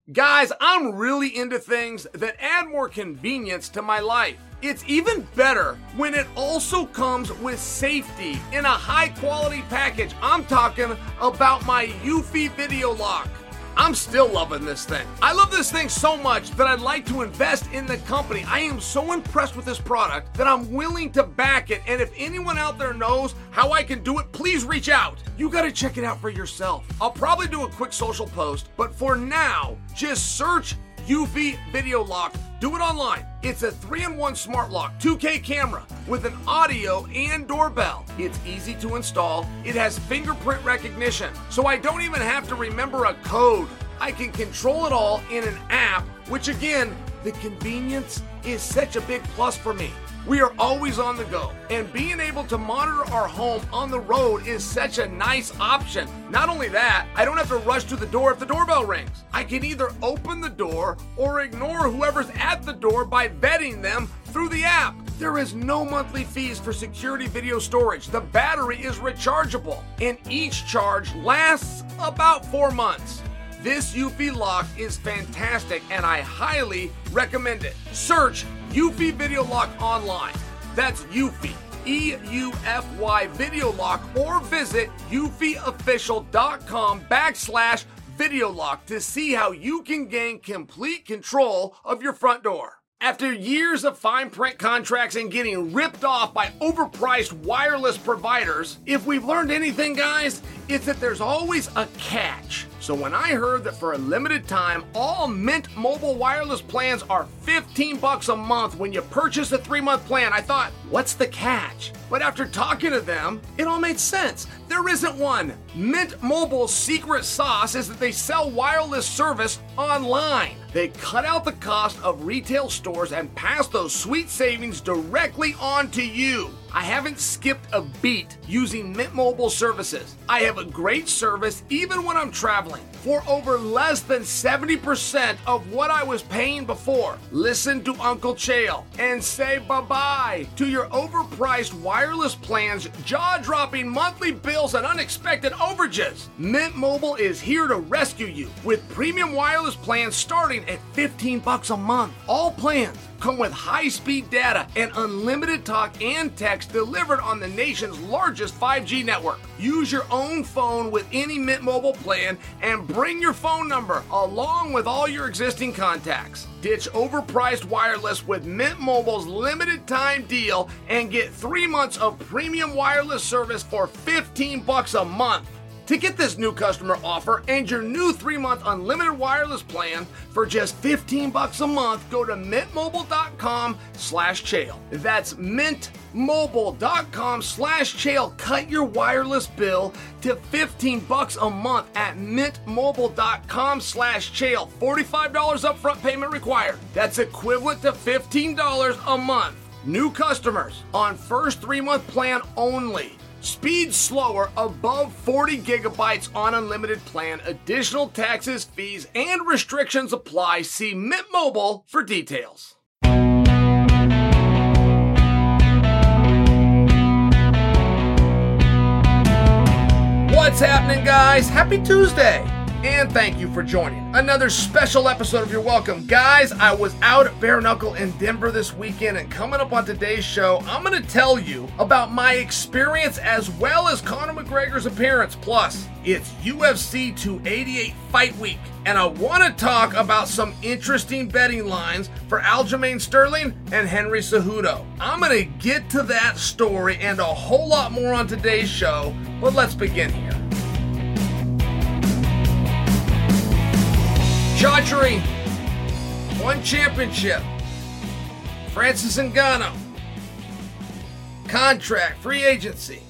Guys, I'm really into things that add more convenience to my life. It's even better when it also comes with safety in a high quality package. I'm talking about my Eufy Video Lock. I'm still loving this thing. I love this thing so much that I'd like to invest in the company. I am so impressed with this product that I'm willing to back it. And if anyone out there knows how I can do it, please reach out. You got to check it out for yourself. I'll probably do a quick social post, but for now, just search Eufy Video Lock. Do it online. It's a 3-in-1 smart lock, 2K camera with an audio and doorbell. It's easy to install. It has fingerprint recognition, so I don't even have to remember a code. I can control it all in an app, which again, the convenience is such a big plus for me. We are always on the go, and being able to monitor our home on the road is such a nice option. Not only that, I don't have to rush to the door if the doorbell rings. I can either open the door or ignore whoever's at the door by vetting them through the app. There is no monthly fees for security video storage. The battery is rechargeable, and each charge lasts about 4 months. This Eufy lock is fantastic, and I highly recommend it. Search Eufy Video Lock online. That's Eufy, E-U-F-Y Video Lock, or visit eufyofficial.com/video lock to see how you can gain complete control of your front door. After years of fine print contracts and getting ripped off by overpriced wireless providers, if we've learned anything, guys, it's that there's always a catch. So when I heard that for a limited time, all Mint Mobile wireless plans are $15 a month when you purchase a 3-month plan, I thought, what's the catch? But after talking to them, it all made sense. There isn't one. Mint Mobile's secret sauce is that they sell wireless service online. They cut out the cost of retail stores and pass those sweet savings directly on to you. I haven't skipped a beat using Mint Mobile services. I have a great service even when I'm traveling for over less than 70% of what I was paying before. Listen to Uncle Chael and say bye-bye to your overpriced wireless plans, jaw-dropping monthly bills, and unexpected overages. Mint Mobile is here to rescue you with premium wireless plans starting at $15 a month. All plans come with high-speed data and unlimited talk and text delivered on the nation's largest 5G network. Use your own phone with any Mint Mobile plan and bring your phone number along with all your existing contacts. Ditch overpriced wireless with Mint Mobile's limited time deal and get 3 months of premium wireless service for $15 a month. To get this new customer offer and your new 3-month unlimited wireless plan for just $15 a month, go to mintmobile.com/Chael. That's mintmobile.com/Chael. Cut your wireless bill to $15 a month at mintmobile.com/Chael. $45 upfront payment required. That's equivalent to $15 a month. New customers on first 3-month plan only. Speed slower above 40 gigabytes on unlimited plan. Additional taxes, fees, and restrictions apply. See Mint Mobile for details. What's happening, guys? Happy Tuesday! And thank you for joining another special episode of You're Welcome. Guys, I was out at Bare Knuckle in Denver this weekend, and coming up on today's show, I'm going to tell you about my experience as well as Conor McGregor's appearance. Plus, it's UFC 288 Fight Week, and I want to talk about some interesting betting lines for Aljamain Sterling and Henry Cejudo. I'm going to get to that story and a whole lot more on today's show, but let's begin here. Chatri, 1 championship. Francis Ngannou, contract, free agency.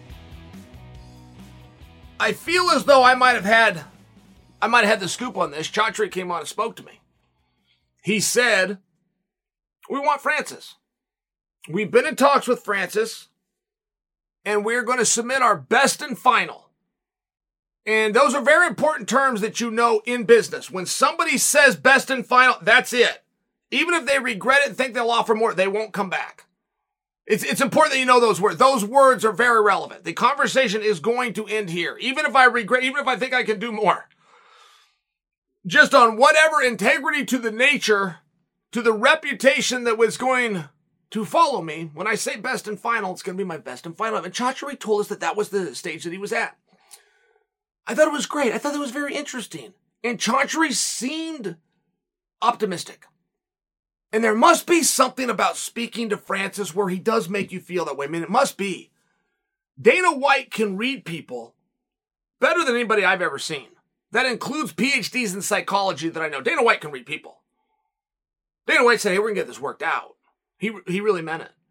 I feel as though I might have had the scoop on this. Chatri came on and spoke to me. He said, we want Francis. We've been in talks with Francis, and we're going to submit our best and final. And those are very important terms that you know in business. When somebody says best and final, that's it. Even if they regret it and think they'll offer more, they won't come back. It's important that you know those words. Those words are very relevant. The conversation is going to end here. Even if I regret, even if I think I can do more. just on whatever integrity to the nature, to the reputation that was going to follow me. When I say best and final, it's going to be my best and final. And Chachery told us that that was the stage that he was at. I thought it was great. I thought it was very interesting. And Chachery seemed optimistic. And there must be something about speaking to Francis where he does make you feel that way. I mean, it must be. Dana White can read people better than anybody I've ever seen. That includes PhDs in psychology that I know. Dana White can read people. Dana White said, hey, we're going to get this worked out. He really meant it.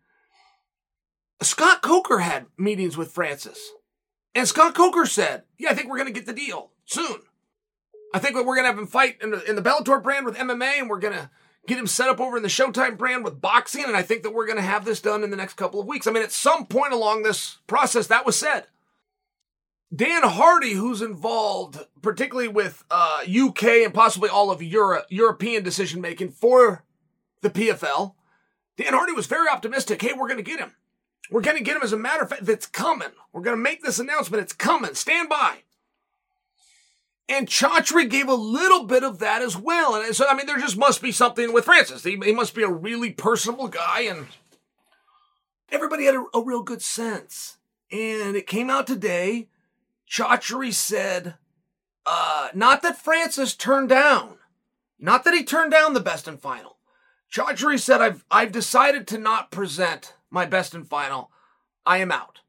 Scott Coker had meetings with Francis. And Scott Coker said, yeah, I think we're going to get the deal soon. I think we're going to have him fight in the Bellator brand with MMA, and we're going to get him set up over in the Showtime brand with boxing, and I think that we're going to have this done in the next couple of weeks. I mean, at some point along this process, that was said. Dan Hardy, who's involved, particularly with UK and possibly all of European decision-making for the PFL, Dan Hardy was very optimistic. Hey, we're going to get him. We're going to get him. As a matter of fact, it's coming. We're going to make this announcement. It's coming. Stand by. And Chachery gave a little bit of that as well. And so, I mean, there just must be something with Francis. He must be a really personable guy, and everybody had a real good sense. And it came out today. Chachery said, not that Francis turned down, not that he turned down the best and final. Chachery said, I've decided to not present my best and final. I am out.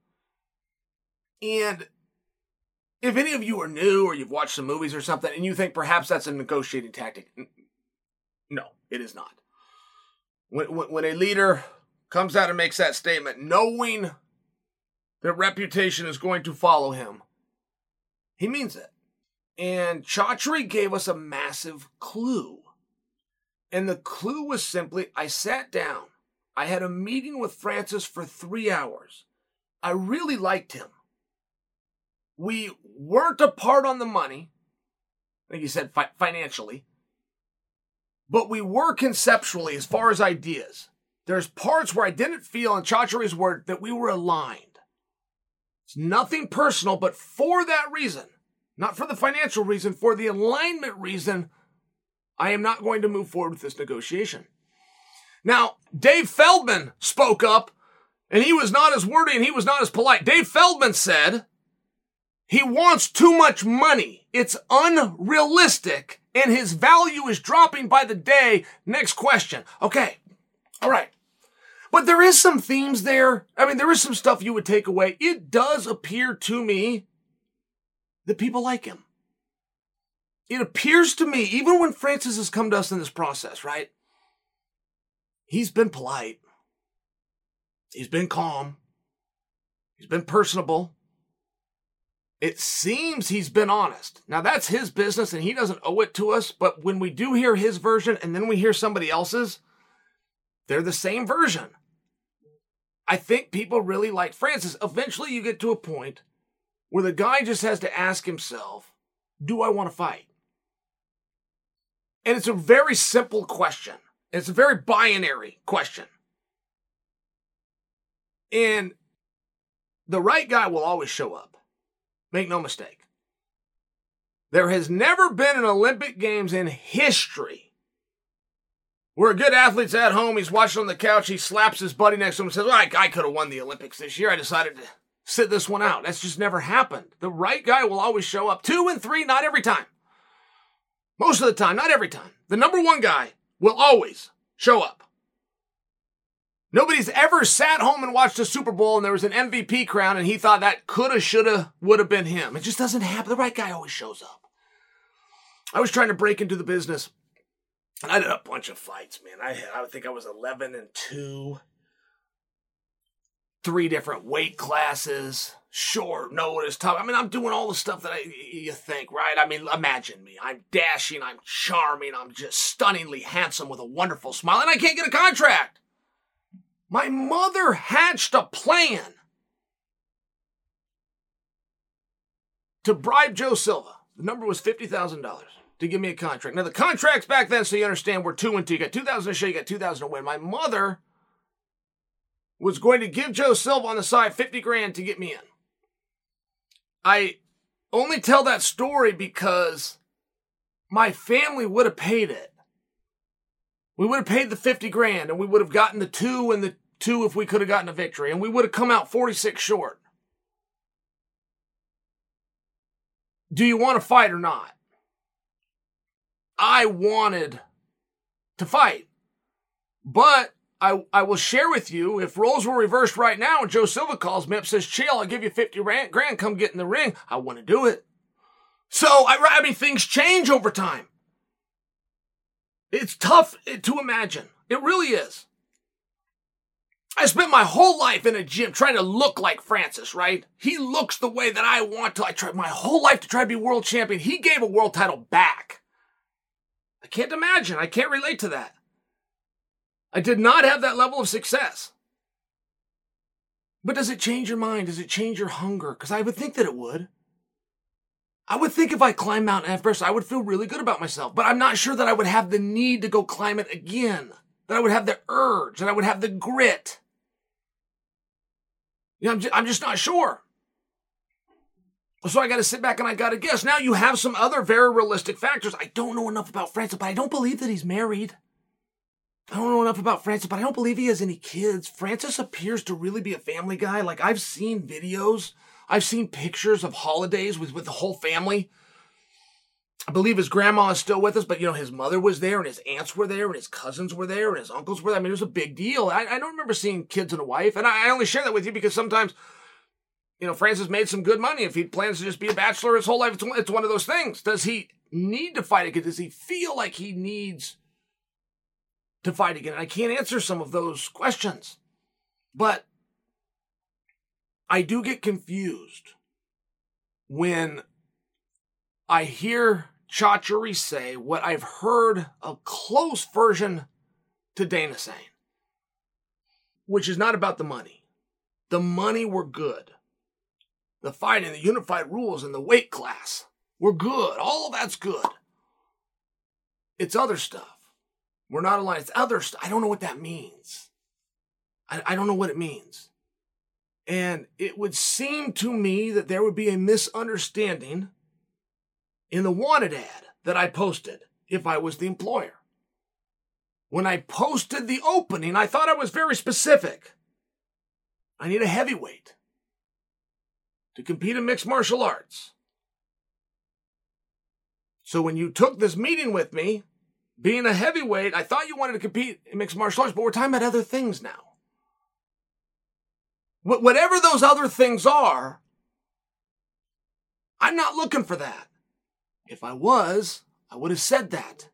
And if any of you are new or you've watched some movies or something and you think perhaps that's a negotiating tactic, no, it is not. When a leader comes out and makes that statement, knowing that reputation is going to follow him, he means it. And Chachery gave us a massive clue. And the clue was simply, I sat down. I had a meeting with Francis for 3 hours. I really liked him. We weren't apart on the money. I think he said financially. But we were conceptually, as far as ideas. There's parts where I didn't feel, in Chachery's word, that we were aligned. It's nothing personal, but for that reason, not for the financial reason, for the alignment reason, I am not going to move forward with this negotiation. Now, Dave Feldman spoke up, and he was not as wordy and he was not as polite. Dave Feldman said he wants too much money. It's unrealistic, and his value is dropping by the day. Next question. Okay. All right. But there is some themes there. I mean, there is some stuff you would take away. It does appear to me that people like him. It appears to me, even when Francis has come to us in this process, right? He's been polite. He's been calm. He's been personable. It seems he's been honest. Now, that's his business, and he doesn't owe it to us. But when we do hear his version and then we hear somebody else's, they're the same version. I think people really like Francis. Eventually, you get to a point where the guy just has to ask himself, do I want to fight? And it's a very simple question. It's a very binary question. And the right guy will always show up. Make no mistake. There has never been an Olympic Games in history where a good athlete's at home, he's watching on the couch, he slaps his buddy next to him and says, well, I could have won the Olympics this year. I decided to sit this one out. That's just never happened. The right guy will always show up. 2 and 3, not every time. Most of the time, not every time. The number one guy will always show up. Nobody's ever sat home and watched a Super Bowl and there was an MVP crown and he thought that coulda, shoulda, woulda been him. It just doesn't happen. The right guy always shows up. I was trying to break into the business and I did a bunch of fights, man. I think I was 11-2. 3 different weight classes, short notice, tough. I mean, I'm doing all the stuff that you think, right? I mean, imagine me. I'm dashing, I'm charming, I'm just stunningly handsome with a wonderful smile, and I can't get a contract. My mother hatched a plan to bribe Joe Silva. The number was $50,000 to give me a contract. Now, the contracts back then, so you understand, were 2 and 2. You got $2,000 to show, you got $2,000 to win. My mother was going to give Joe Silva on the side $50,000 to get me in. I only tell that story because my family would have paid it. We would have paid the 50 grand and we would have gotten the 2 and the 2 if we could have gotten a victory. And we would have come out 46 short. Do you want to fight or not? I wanted to fight. But I will share with you, if roles were reversed right now and Joe Silva calls me up, says, Chael, I'll give you 50 grand, come get in the ring, I want to do it. So, I mean, things change over time. It's tough to imagine. It really is. I spent my whole life in a gym trying to look like Francis, right? He looks the way that I want to. I tried my whole life to try to be world champion. He gave a world title back. I can't imagine. I can't relate to that. I did not have that level of success. But does it change your mind? Does it change your hunger? Because I would think that it would. I would think if I climbed Mount Everest, I would feel really good about myself. But I'm not sure that I would have the need to go climb it again. That I would have the urge. That I would have the grit. You know, I'm just not sure. So I got to sit back and I got to guess. Now you have some other very realistic factors. I don't know enough about Francis, but I don't believe that he's married. I don't know enough about Francis, but I don't believe he has any kids. Francis appears to really be a family guy. Like, I've seen videos. I've seen pictures of holidays with the whole family. I believe his grandma is still with us, but, you know, his mother was there, and his aunts were there, and his cousins were there, and his uncles were there. I mean, it was a big deal. I don't remember seeing kids and a wife, and I only share that with you because sometimes, you know, Francis made some good money. If he plans to just be a bachelor his whole life, it's one of those things. Does he need to fight again? Does he feel like he needs to fight again? And I can't answer some of those questions. But I do get confused when I hear Chachery say what I've heard a close version to Dana saying, which is not about the money. The money were good. The fighting, the unified rules, and the weight class were good. All of that's good. It's other stuff. We're not aligned. It's other stuff. I don't know what that means. I don't know what it means. And it would seem to me that there would be a misunderstanding in the wanted ad that I posted if I was the employer. When I posted the opening, I thought I was very specific. I need a heavyweight to compete in mixed martial arts. So when you took this meeting with me, being a heavyweight, I thought you wanted to compete in mixed martial arts, but we're talking about other things now. Whatever those other things are, I'm not looking for that. If I was, I would have said that.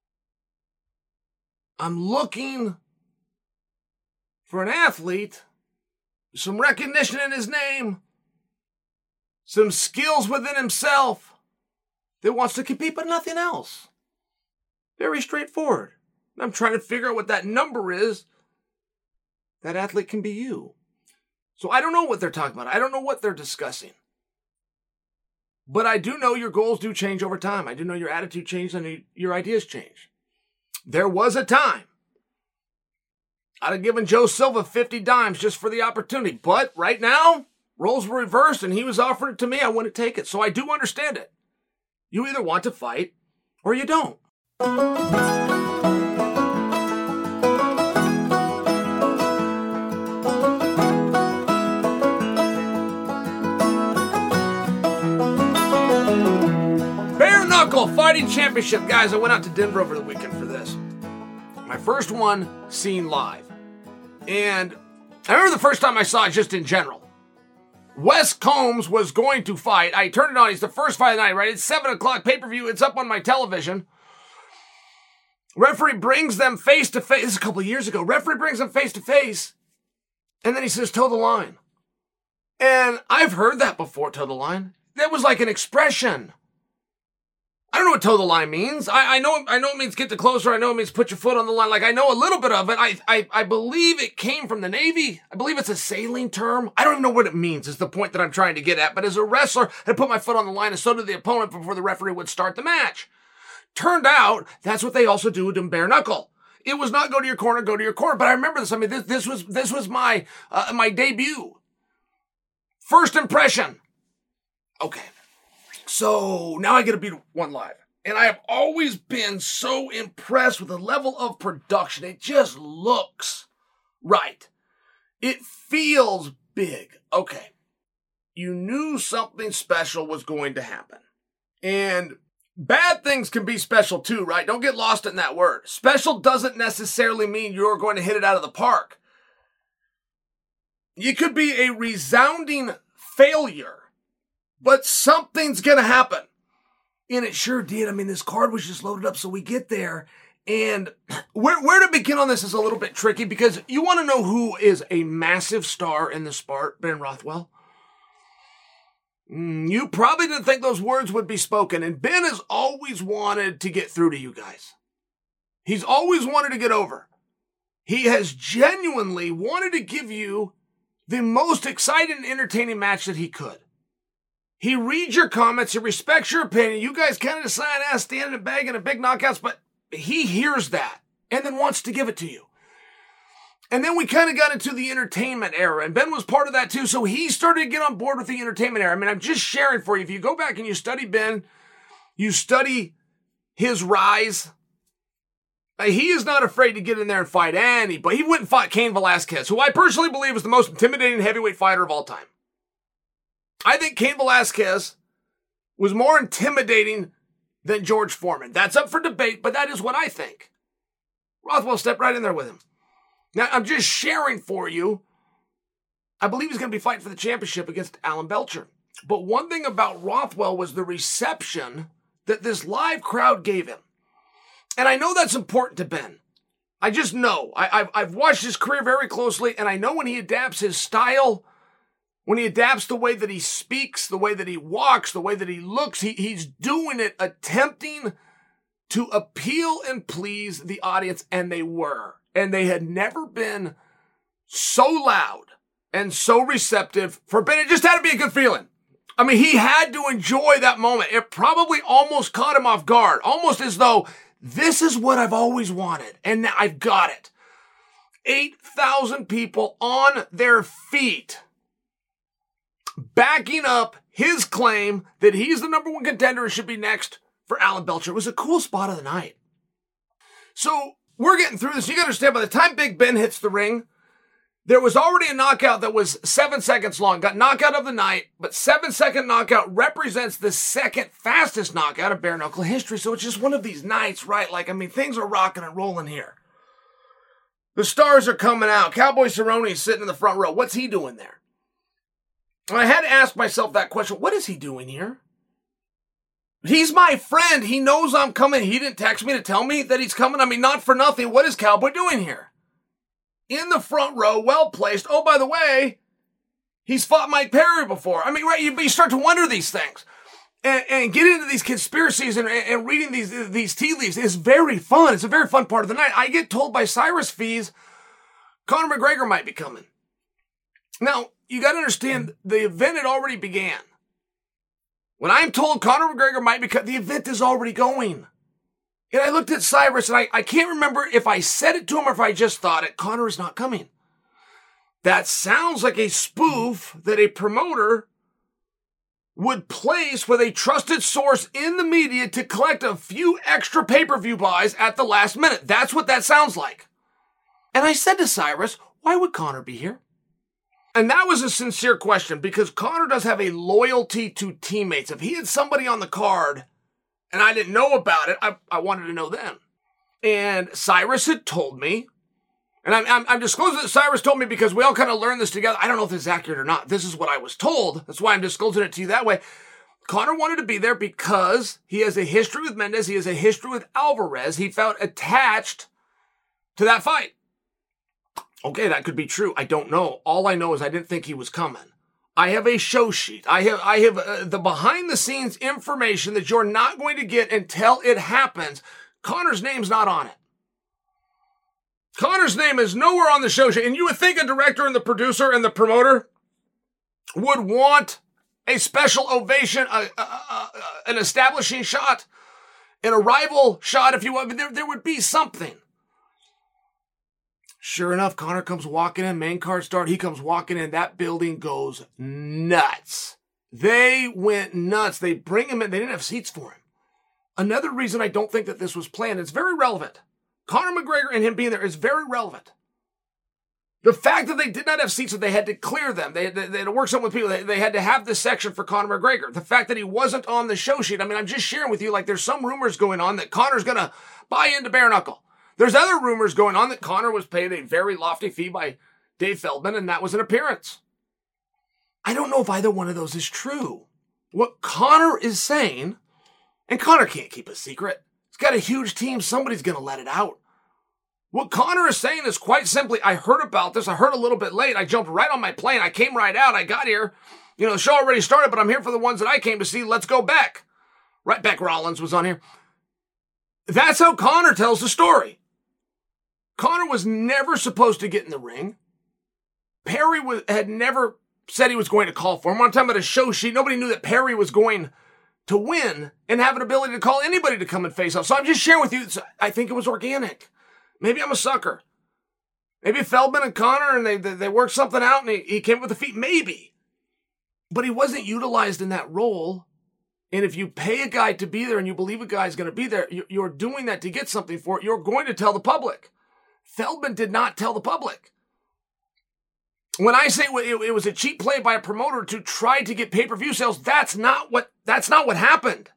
I'm looking for an athlete, some recognition in his name, some skills within himself that wants to compete, but nothing else. Very straightforward. I'm trying to figure out what that number is. That athlete can be you. So I don't know what they're talking about. I don't know what they're discussing. But I do know your goals do change over time. I do know your attitude changes and your ideas change. There was a time I'd have given Joe Silva 50 dimes just for the opportunity. But right now, roles were reversed and he was offering it to me. I wouldn't take it. So I do understand it. You either want to fight or you don't. Bare Knuckle Fighting Championship. Guys, I went out to Denver over the weekend for this. My first one seen live. And I remember the first time I saw it just in general. Wes Combs was going to fight. I turned it on. It's the first fight of the night, right? It's 7 o'clock pay-per-view. It's up on my television. Referee brings them face to face. This is a couple of years ago. Referee brings them face to face. And then he says, toe the line. And I've heard that before, toe the line. That was like an expression. I don't know what toe the line means. I know it means get the closer. I know it means put your foot on the line. Like, I know a little bit of it. I believe it came from the Navy. I believe it's a sailing term. I don't even know what it means is the point that I'm trying to get at. But as a wrestler, I put my foot on the line and so did the opponent before the referee would start the match. Turned out, that's what they also do in bare knuckle. It was not go to your corner. But I remember this. I mean, this was my debut. First impression. Okay. So now I get to beat one live. And I have always been so impressed with the level of production. It just looks right. It feels big. Okay. You knew something special was going to happen. And bad things can be special too, right? Don't get lost in that word. Special doesn't necessarily mean you're going to hit it out of the park. You could be a resounding failure, but something's going to happen. And it sure did. I mean, this card was just loaded up, so we get there. And where to begin on this is a little bit tricky because you want to know who is a massive star in the sport, Ben Rothwell. You probably didn't think those words would be spoken. And Ben has always wanted to get through to you guys. He's always wanted to get over. He has genuinely wanted to give you the most exciting and entertaining match that he could. He reads your comments, he respects your opinion. You guys kind of decide, standing and begging and big knockouts, but he hears that and then wants to give it to you. And then we kind of got into the entertainment era, and Ben was part of that too, so he started to get on board with the entertainment era. I mean, I'm just sharing for you. If you go back and you study Ben, you study his rise, he is not afraid to get in there and fight anybody. He went and fought Cain Velasquez, who I personally believe is the most intimidating heavyweight fighter of all time. I think Cain Velasquez was more intimidating than George Foreman. That's up for debate, but that is what I think. Rothwell stepped right in there with him. Now, I'm just sharing for you. I believe he's going to be fighting for the championship against Alan Belcher. But one thing about Rothwell was the reception that this live crowd gave him. And I know that's important to Ben. I just know. I've watched his career very closely, and I know when he adapts his style, when he adapts the way that he speaks, the way that he walks, the way that he looks, he's doing it, attempting to appeal and please the audience, and they were. And they had never been so loud and so receptive for Ben. It just had to be a good feeling. I mean, he had to enjoy that moment. It probably almost caught him off guard, almost as though this is what I've always wanted, and now I've got it. 8,000 people on their feet, backing up his claim that he's the number one contender and should be next for Alan Belcher. It was a cool spot of the night. So we're getting through this. You got to understand, by the time Big Ben hits the ring, there was already a knockout that was 7 seconds long. Got knockout of the night, but 7-second knockout represents the second fastest knockout of bare knuckle history. So it's just one of these nights, right? Like, I mean, things are rocking and rolling here. The stars are coming out. Cowboy Cerrone is sitting in the front row. What's he doing there? And I had to ask myself that question. What is he doing here? He's my friend. He knows I'm coming. He didn't text me to tell me that he's coming. I mean, not for nothing. What is Cowboy doing here? In the front row, well placed. Oh, by the way, he's fought Mike Perry before. I mean, right? You start to wonder these things. And get into these conspiracies and reading these tea leaves is very fun. It's a very fun part of the night. I get told by Cyrus Fees, Conor McGregor might be coming. Now, you got to understand, the event had already began. When I'm told Conor McGregor might be coming, the event is already going. And I looked at Cyrus, and I can't remember if I said it to him or if I just thought it. Conor is not coming. That sounds like a spoof that a promoter would place with a trusted source in the media to collect a few extra pay-per-view buys at the last minute. That's what that sounds like. And I said to Cyrus, why would Conor be here? And that was a sincere question, because Conor does have a loyalty to teammates. If he had somebody on the card and I didn't know about it, I wanted to know then. And Cyrus had told me, and I'm disclosing that Cyrus told me because we all kind of learned this together. I don't know if this is accurate or not. This is what I was told. That's why I'm disclosing it to you that way. Conor wanted to be there because he has a history with Mendes. He has a history with Alvarez. He felt attached to that fight. Okay, that could be true. I don't know. All I know is I didn't think he was coming. I have a show sheet. I have the behind-the-scenes information that you're not going to get until it happens. Conor's name's not on it. Conor's name is nowhere on the show sheet. And you would think a director and the producer and the promoter would want a special ovation, an establishing shot, an arrival shot, if you want. There would be something. Sure enough, Conor comes walking in, main card start, he comes walking in, that building goes nuts. They went nuts. They bring him in, they didn't have seats for him. Another reason I don't think that this was planned, it's very relevant. Conor McGregor and him being there is very relevant. The fact that they did not have seats, that they had to clear them, they had to work something with people, they had to have this section for Conor McGregor. The fact that he wasn't on the show sheet, I mean, I'm just sharing with you, like, there's some rumors going on that Conor's going to buy into bare knuckle. There's other rumors going on that Conor was paid a very lofty fee by Dave Feldman, and that was an appearance. I don't know if either one of those is true. What Conor is saying, and Conor can't keep a secret. He's got a huge team. Somebody's going to let it out. What Conor is saying is quite simply, I heard about this. I heard a little bit late. I jumped right on my plane. I came right out. I got here. You know, the show already started, but I'm here for the ones that I came to see. Let's go back. Right, Beck Rollins was on here. That's how Conor tells the story. Conor was never supposed to get in the ring. Perry had never said he was going to call for him. When I'm talking about a show sheet, nobody knew that Perry was going to win and have an ability to call anybody to come and face off. So I'm just sharing with you, I think it was organic. Maybe I'm a sucker. Maybe Feldman and Conor, and they worked something out, and he came up with the feet. Maybe. But he wasn't utilized in that role. And if you pay a guy to be there and you believe a guy's going to be there, you're doing that to get something for it. You're going to tell the public. Feldman did not tell the public. When I say it was a cheap play by a promoter to try to get pay-per-view sales, that's not what happened.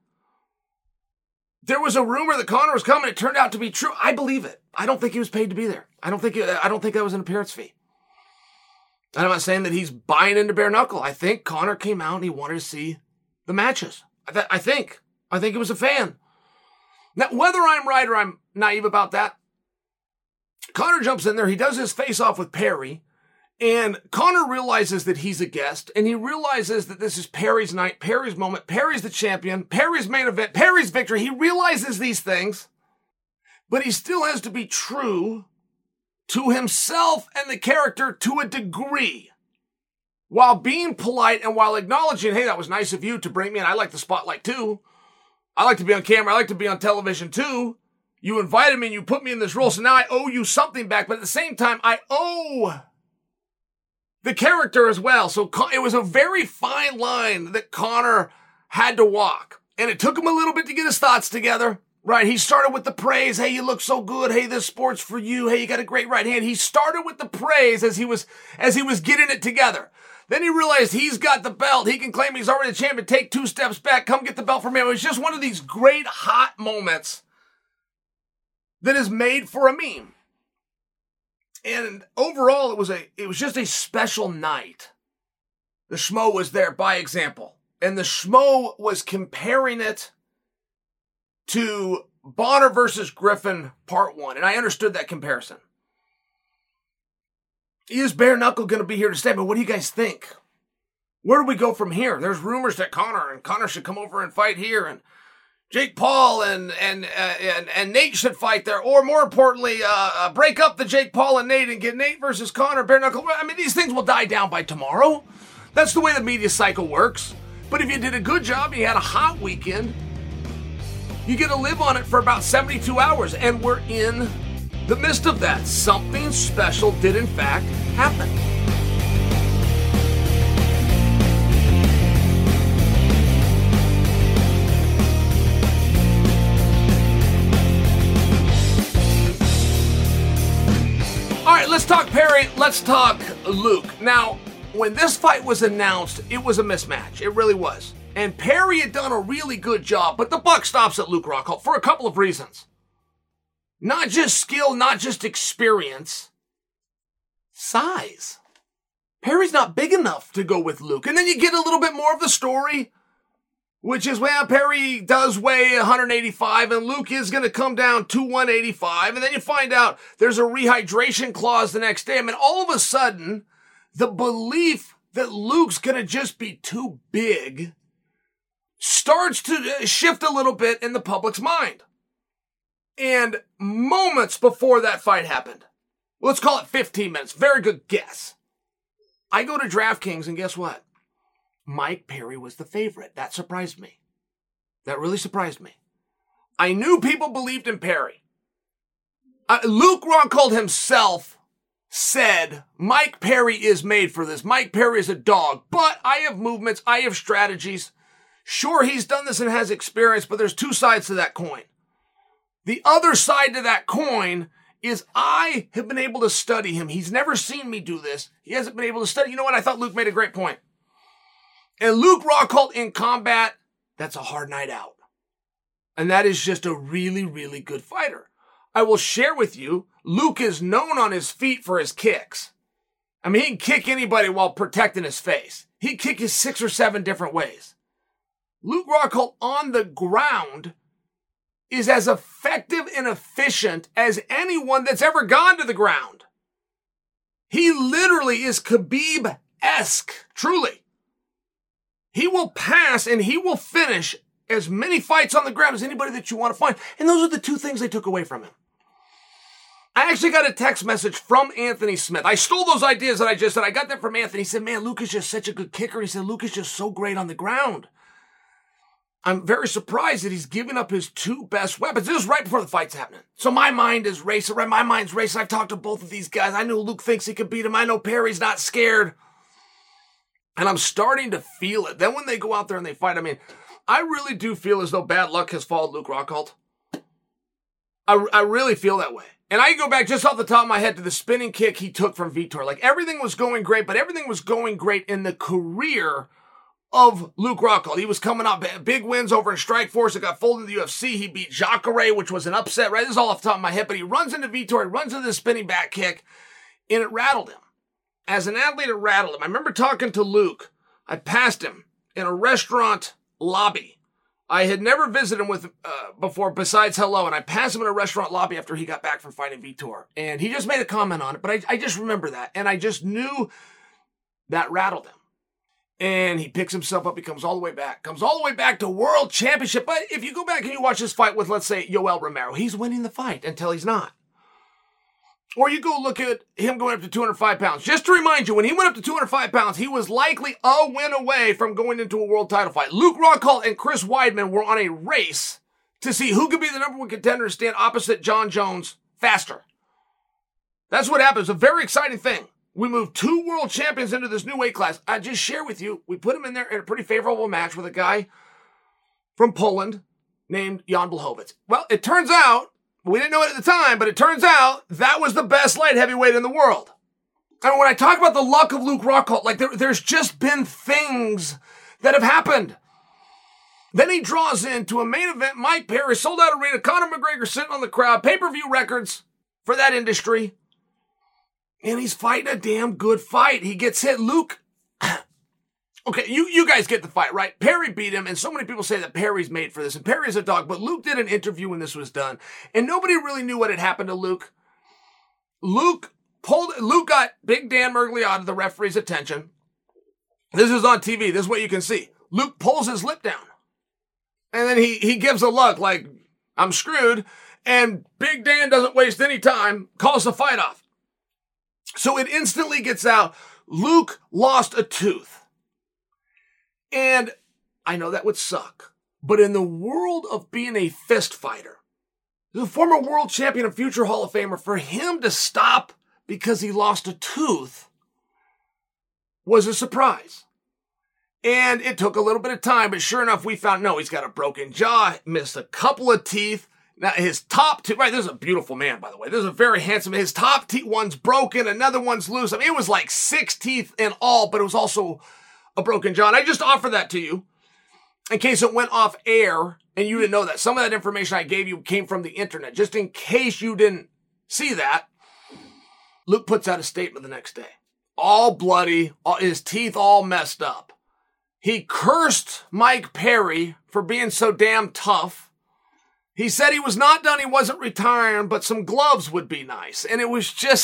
There was a rumor that Conor was coming. It turned out to be true. I believe it. I don't think he was paid to be there. I don't think that was an appearance fee. And I'm not saying that he's buying into bare knuckle. I think Conor came out and he wanted to see the matches. I think he was a fan. Now, whether I'm right or I'm naive about that, Conor jumps in there. He does his face-off with Perry. And Conor realizes that he's a guest, and he realizes that this is Perry's night, Perry's moment, Perry's the champion, Perry's main event, Perry's victory. He realizes these things, but he still has to be true to himself and the character to a degree, while being polite and while acknowledging, hey, that was nice of you to bring me in. I like the spotlight too. I like to be on camera. I like to be on television too. You invited me and you put me in this role, so now I owe you something back, but at the same time, I owe the character as well. So it was a very fine line that Conor had to walk. And it took him a little bit to get his thoughts together, right? He started with the praise. Hey, you look so good. Hey, this sport's for you. Hey, you got a great right hand. He started with the praise as he was getting it together. Then he realized he's got the belt. He can claim he's already the champion. Take 2 steps back. Come get the belt from him. It was just one of these great hot moments that is made for a meme. And overall, it was just a special night. The Schmo was there by example. And the Schmo was comparing it to Bonner versus Griffin Part 1. And I understood that comparison. Is bare knuckle going to be here to stay? But what do you guys think? Where do we go from here? There's rumors that Conor should come over and fight here, and Jake Paul and Nate should fight there, or more importantly, break up the Jake Paul and Nate and get Nate versus Conor bare knuckle. I mean, these things will die down by tomorrow. That's the way the media cycle works. But if you did a good job, you had a hot weekend, you get to live on it for about 72 hours, and we're in the midst of that. Something special did in fact happen. All right, let's talk Perry. Let's talk Luke. Now, when this fight was announced, it was a mismatch. It really was. And Perry had done a really good job, but the buck stops at Luke Rockhold for a couple of reasons. Not just skill, not just experience. Size. Perry's not big enough to go with Luke. And then you get a little bit more of the story, which is, well, Perry does weigh 185 and Luke is going to come down to 185. And then you find out there's a rehydration clause the next day. I mean, all of a sudden, the belief that Luke's going to just be too big starts to shift a little bit in the public's mind. And moments before that fight happened, let's call it 15 minutes, very good guess, I go to DraftKings and guess what? Mike Perry was the favorite. That surprised me. That really surprised me. I knew people believed in Perry. Luke Rockhold himself said, Mike Perry is made for this. Mike Perry is a dog, but I have movements. I have strategies. Sure, he's done this and has experience, but there's two sides to that coin. The other side to that coin is I have been able to study him. He's never seen me do this. He hasn't been able to study. You know what? I thought Luke made a great point. And Luke Rockhold in combat, that's a hard night out. And that is just a really, really good fighter. I will share with you, Luke is known on his feet for his kicks. I mean, he can kick anybody while protecting his face. He can kick you 6 or 7 different ways. Luke Rockhold on the ground is as effective and efficient as anyone that's ever gone to the ground. He literally is Khabib-esque, truly. He will pass and he will finish as many fights on the ground as anybody that you want to find. And those are the two things they took away from him. I actually got a text message from Anthony Smith. I stole those ideas that I just said. I got that from Anthony. He said, man, Luke is just such a good kicker. He said, Luke is just so great on the ground. I'm very surprised that he's giving up his 2 best weapons. This is right before the fight's happening. So my mind is racing, right? My mind's racing. I've talked to both of these guys. I know Luke thinks he could beat him. I know Perry's not scared. And I'm starting to feel it. Then when they go out there and they fight, I mean, I really do feel as though bad luck has followed Luke Rockhold. I really feel that way. And I go back just off the top of my head to the spinning kick he took from Vitor. Like everything was going great, but everything was going great in the career of Luke Rockhold. He was coming up big wins over in Strikeforce. It got folded in the UFC. He beat Jacare, which was an upset, right? This is all off the top of my head, but he runs into Vitor, he runs into the spinning back kick, and it rattled him. As an athlete, it rattled him. I remember talking to Luke. I passed him in a restaurant lobby. I had never visited him with before besides hello, and I passed him in a restaurant lobby after he got back from fighting Vitor. And he just made a comment on it, but I just remember that. And I just knew that rattled him. And he picks himself up, he comes all the way back to World Championship. But if you go back and you watch this fight with, let's say, Yoel Romero, he's winning the fight until he's not. Or you go look at him going up to 205 pounds. Just to remind you, when he went up to 205 pounds, he was likely a win away from going into a world title fight. Luke Rockhold and Chris Weidman were on a race to see who could be the number 1 contender to stand opposite John Jones faster. That's what happened. It's a very exciting thing. We moved 2 world champions into this new weight class. I just share with you, we put him in there in a pretty favorable match with a guy from Poland named Jan Blachowicz. Well, it turns out, we didn't know it at the time, but it turns out that was the best light heavyweight in the world. And when I talk about the luck of Luke Rockhold, like there's just been things that have happened. Then he draws into a main event, Mike Perry, sold out arena, Conor McGregor sitting on the crowd, pay-per-view records for that industry. And he's fighting a damn good fight. He gets hit. Luke, okay, you guys get the fight, right? Perry beat him, and so many people say that Perry's made for this, and Perry's a dog, but Luke did an interview when this was done, and nobody really knew what had happened to Luke. Luke got Big Dan Mergliotta, the referee's attention. This is on TV. This is what you can see. Luke pulls his lip down, and then he gives a look like, I'm screwed, and Big Dan doesn't waste any time, calls the fight off. So it instantly gets out, Luke lost a tooth. And I know that would suck. But in the world of being a fist fighter, the former world champion and future Hall of Famer, for him to stop because he lost a tooth was a surprise. And it took a little bit of time, but sure enough, we found, no, he's got a broken jaw, missed a couple of teeth. Now, his top tooth, right, this is a beautiful man, by the way. This is a very handsome, his top teeth, one's broken, another one's loose. I mean, it was like 6 teeth in all, but it was also a broken jaw. And I just offer that to you in case it went off air and you didn't know that. Some of that information I gave you came from the internet. Just in case you didn't see that, Luke puts out a statement the next day. All bloody, his teeth all messed up. He cursed Mike Perry for being so damn tough. He said he was not done, he wasn't retiring, but some gloves would be nice. And it was just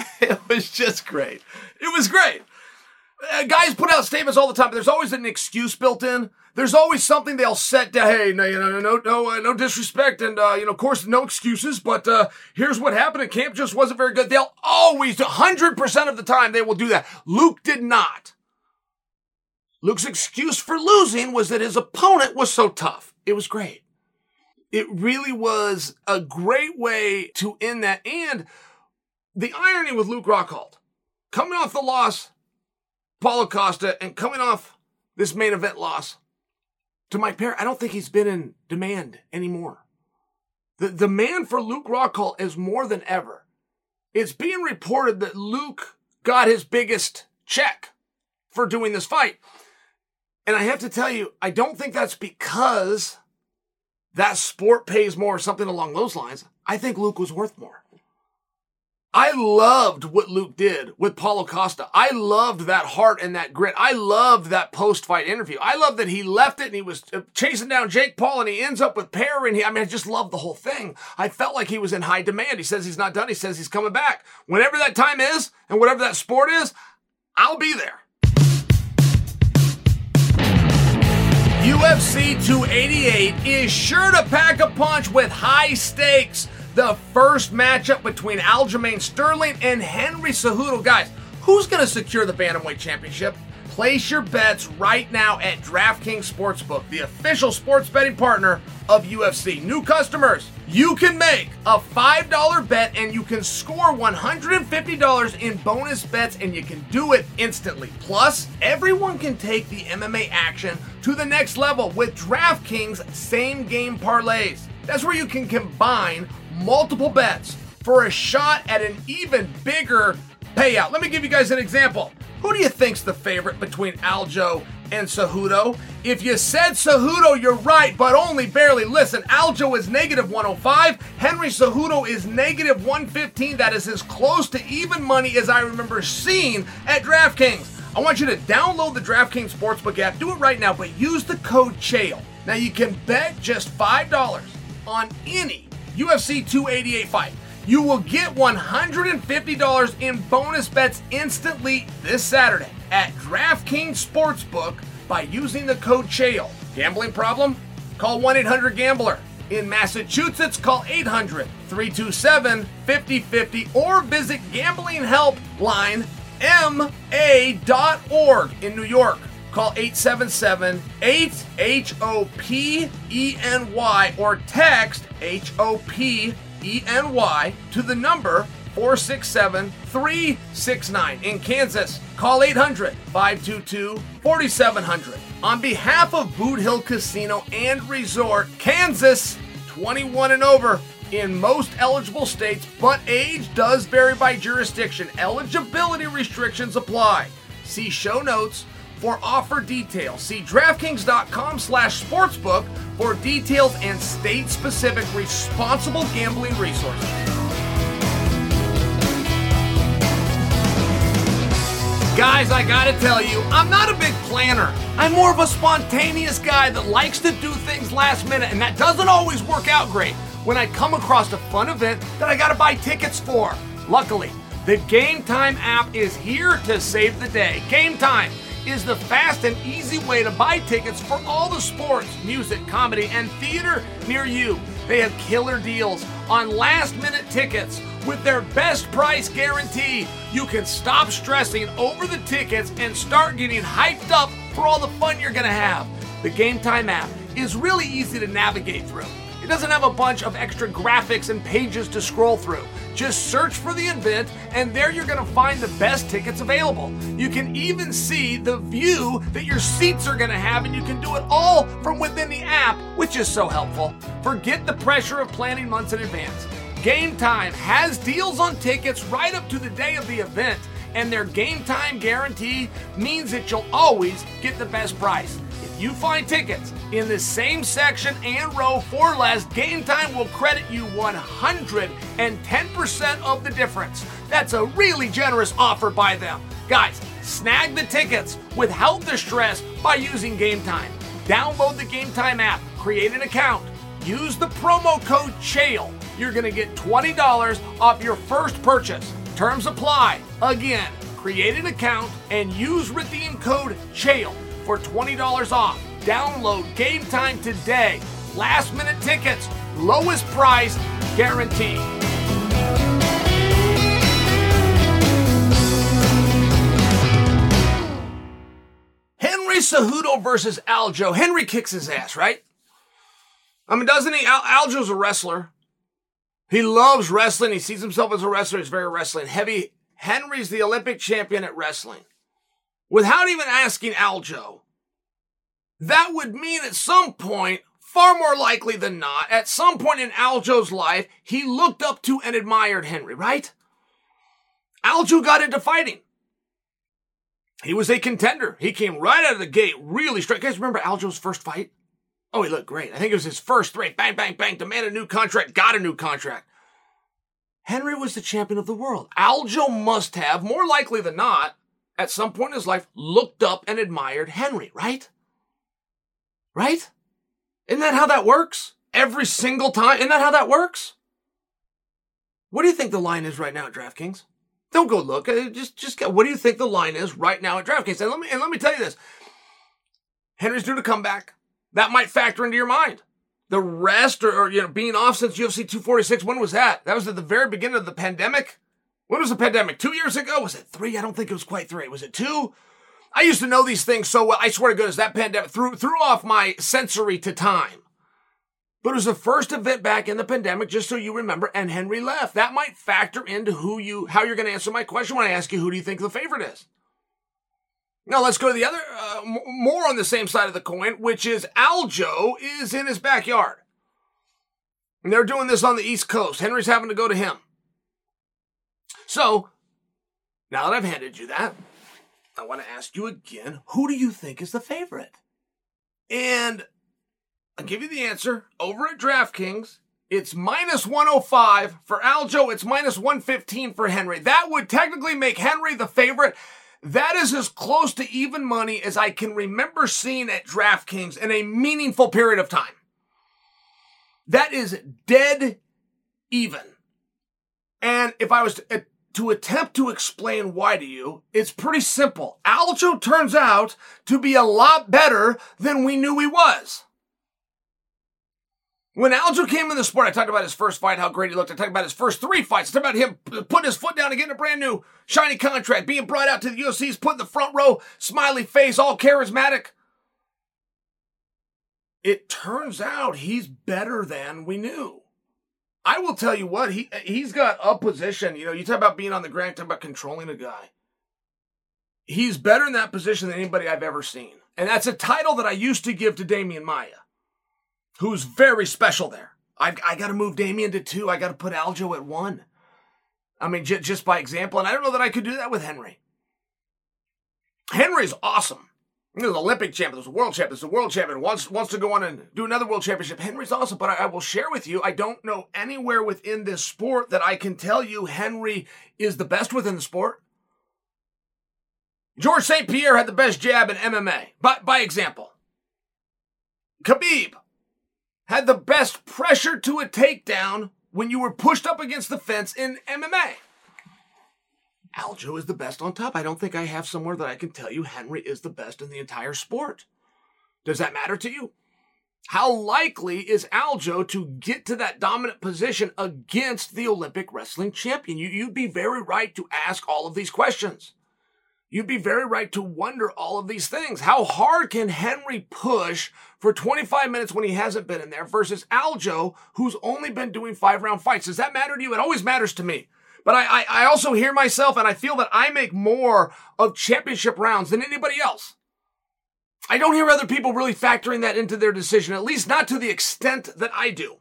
great. It was great. Guys put out statements all the time, but there's always an excuse built in. There's always something they'll set down. Hey, no disrespect, and of course, no excuses. But here's what happened. And camp just wasn't very good. They'll always, 100% of the time, they will do that. Luke did not. Luke's excuse for losing was that his opponent was so tough. It was great. It really was a great way to end that. And the irony with Luke Rockhold, coming off the loss, Paulo Costa, and coming off this main event loss, to Mike Perry, I don't think he's been in demand anymore. The demand for Luke Rockhold is more than ever. It's being reported that Luke got his biggest check for doing this fight. And I have to tell you, I don't think that's because that sport pays more or something along those lines. I think Luke was worth more. I loved what Luke did with Paulo Costa. I loved that heart and that grit. I loved that post-fight interview. I loved that he left it and he was chasing down Jake Paul and he ends up with Perry. And I just loved the whole thing. I felt like he was in high demand. He says he's not done. He says he's coming back. Whenever that time is and whatever that sport is, I'll be there. UFC 288 is sure to pack a punch with high stakes. The first matchup between Aljamain Sterling and Henry Cejudo. Guys, who's going to secure the Bantamweight Championship? Place your bets right now at DraftKings Sportsbook, the official sports betting partner of UFC. New customers, you can make a $5 bet and you can score $150 in bonus bets and you can do it instantly. Plus, everyone can take the MMA action to the next level with DraftKings same game parlays. That's where you can combine multiple bets for a shot at an even bigger payout. Let me give you guys an example. Who do you think's the favorite between Aljo and Cejudo? If you said Cejudo, you're right, but only barely. Listen, Aljo is negative 105. Henry Cejudo is negative 115. That is as close to even money as I remember seeing at DraftKings. I want you to download the DraftKings Sportsbook app. Do it right now, but use the code CHAEL. Now you can bet just $5 on any UFC 288 fight. You will get $150 in bonus bets instantly this Saturday at DraftKings Sportsbook by using the code CHAEL. Gambling problem? Call 1-800-GAMBLER. In Massachusetts, call 800-327-5050 or visit gamblinghelplinema.org. In New York, call 877-8-HOPENY or text HOPENY to the number 467-369. In Kansas, call 800-522-4700. On behalf of Boot Hill Casino and Resort, Kansas, 21 and over in most eligible states, but age does vary by jurisdiction. Eligibility restrictions apply. See show notes for offer details. See DraftKings.com/sportsbook for details and state-specific responsible gambling resources. Guys, I gotta tell you, I'm not a big planner. I'm more of a spontaneous guy that likes to do things last minute, and that doesn't always work out great when I come across a fun event that I gotta buy tickets for. Luckily, the Game Time app is here to save the day. Game Time is the fast and easy way to buy tickets for all the sports, music, comedy, and theater near you. They have killer deals on last-minute tickets with their best price guarantee. You can stop stressing over the tickets and start getting hyped up for all the fun you're gonna have. The Game Time app is really easy to navigate through. It doesn't have a bunch of extra graphics and pages to scroll through. Just search for the event, and there you're going to find the best tickets available. You can even see the view that your seats are going to have, and you can do it all from within the app, which is so helpful. Forget the pressure of planning months in advance. Game Time has deals on tickets right up to the day of the event, and their Game Time guarantee means that you'll always get the best price. If you find tickets in the same section and row for less, Game Time will credit you 110% of the difference. That's a really generous offer by them. Guys, snag the tickets without the stress by using Game Time. Download the Game Time app, create an account, use the promo code CHAEL. You're going to get $20 off your first purchase. Terms apply. Again, create an account and use redeem code CHAEL for $20 off. Download Game Time today. Last minute tickets, lowest price guaranteed. Henry Cejudo versus Aljo. Henry kicks his ass, right? I mean, doesn't he? Aljo's a wrestler. He loves wrestling. He sees himself as a wrestler. He's very wrestling heavy. Henry's the Olympic champion at wrestling. Without even asking Aljo, that would mean at some point, far more likely than not, at some point in Aljo's life, he looked up to and admired Henry, right? Aljo got into fighting. He was a contender. He came right out of the gate really straight. You guys remember Aljo's first fight? Oh, he looked great. I think it was his first three. Bang, bang, bang. Demanded a new contract. Got a new contract. Henry was the champion of the world. Aljo must have, more likely than not, at some point in his life, looked up and admired Henry, right? Right? Isn't that how that works? Every single time? Isn't that how that works? What do you think the line is right now at DraftKings? Don't go look. Just what do you think the line is right now at DraftKings? And let me tell you this. Henry's doing a comeback. That might factor into your mind. The rest, or being off since UFC 246, when was that? That was at the very beginning of the pandemic. When was the pandemic? 2 years ago? Was it 3? I don't think it was quite 3. Was it 2? I used to know these things so well. I swear to goodness, that pandemic threw off my sensory to time. But it was the first event back in the pandemic, just so you remember, and Henry left. That might factor into how you're going to answer my question when I ask you, who do you think the favorite is? Now let's go to the other, more on the same side of the coin, which is Aljo is in his backyard. And they're doing this on the East Coast. Henry's having to go to him. So, now that I've handed you that, I want to ask you again, who do you think is the favorite? And I'll give you the answer. Over at DraftKings, it's minus 105 for Aljo. It's minus 115 for Henry. That would technically make Henry the favorite. That is as close to even money as I can remember seeing at DraftKings in a meaningful period of time. That is dead even. And if I was to attempt to explain why to you, it's pretty simple. Aljo turns out to be a lot better than we knew he was. When Aljo came in the sport, I talked about his first fight, how great he looked. I talked about his first 3 fights. I talked about him putting his foot down and getting a brand new shiny contract, being brought out to the UFC's, put in the front row, smiley face, all charismatic. It turns out he's better than we knew. I will tell you what, he's got a position. You talk about being on the ground, you talk about controlling a guy. He's better in that position than anybody I've ever seen. And that's a title that I used to give to Damian Maia, who's very special there. I got to move Damian to 2. I got to put Aljo at 1. I mean, just by example. And I don't know that I could do that with Henry. Henry's awesome. He was an Olympic champion. He was a world champion. He's a world champion. Wants to go on and do another world championship. Henry's awesome. But I will share with you, I don't know anywhere within this sport that I can tell you Henry is the best within the sport. George St. Pierre had the best jab in MMA. By example. Khabib had the best pressure to a takedown when you were pushed up against the fence in MMA. Aljo is the best on top. I don't think I have somewhere that I can tell you Henry is the best in the entire sport. Does that matter to you? How likely is Aljo to get to that dominant position against the Olympic wrestling champion? You'd be very right to ask all of these questions. You'd be very right to wonder all of these things. How hard can Henry push for 25 minutes when he hasn't been in there versus Aljo, who's only been doing 5-round fights? Does that matter to you? It always matters to me. But I also hear myself and I feel that I make more of championship rounds than anybody else. I don't hear other people really factoring that into their decision, at least not to the extent that I do.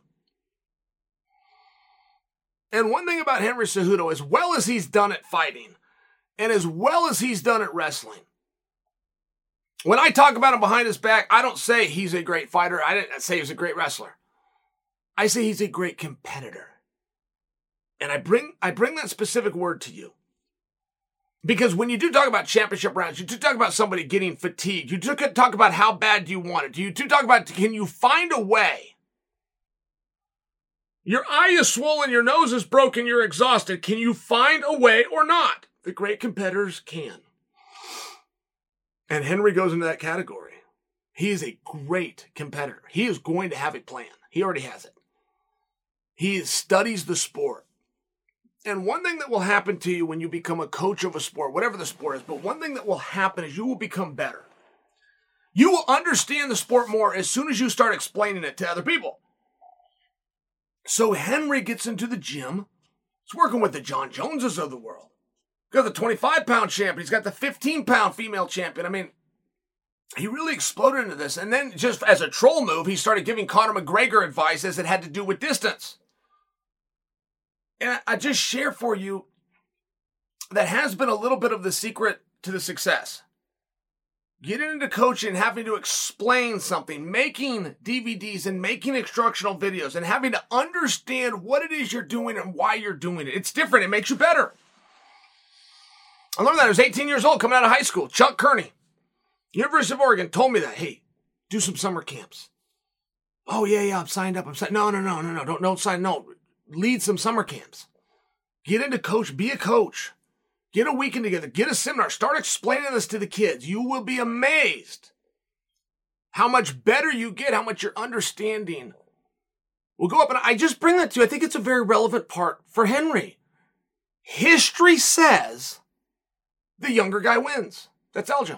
And one thing about Henry Cejudo, as well as he's done at fighting, and as well as he's done at wrestling, when I talk about him behind his back, I don't say he's a great fighter. I didn't say he's a great wrestler. I say he's a great competitor. And I bring that specific word to you. Because when you do talk about championship rounds, you do talk about somebody getting fatigued. You do talk about how bad do you want it. You do talk about, can you find a way? Your eye is swollen, your nose is broken, you're exhausted. Can you find a way or not? The great competitors can. And Henry goes into that category. He is a great competitor. He is going to have a plan. He already has it. He studies the sport. And one thing that will happen to you when you become a coach of a sport, whatever the sport is, but one thing that will happen is you will become better. You will understand the sport more as soon as you start explaining it to other people. So Henry gets into the gym. He's working with the John Joneses of the world. He's got the 25-pound champion. He's got the 15-pound female champion. I mean, he really exploded into this. And then just as a troll move, he started giving Conor McGregor advice as it had to do with distance. And I just share for you that has been a little bit of the secret to the success. Getting into coaching and having to explain something, making DVDs and making instructional videos and having to understand what it is you're doing and why you're doing it. It's different. It makes you better. I learned that I was 18 years old coming out of high school. Chuck Kearney, University of Oregon, told me that, hey, do some summer camps. Oh, yeah, I'm signed up. No, don't sign. No, lead some summer camps. Get into coach, be a coach. Get a weekend together, get a seminar, start explaining this to the kids. You will be amazed how much better you get, how much your understanding will go up. And I just bring that to you. I think it's a very relevant part for Henry. History says the younger guy wins. That's Aljo.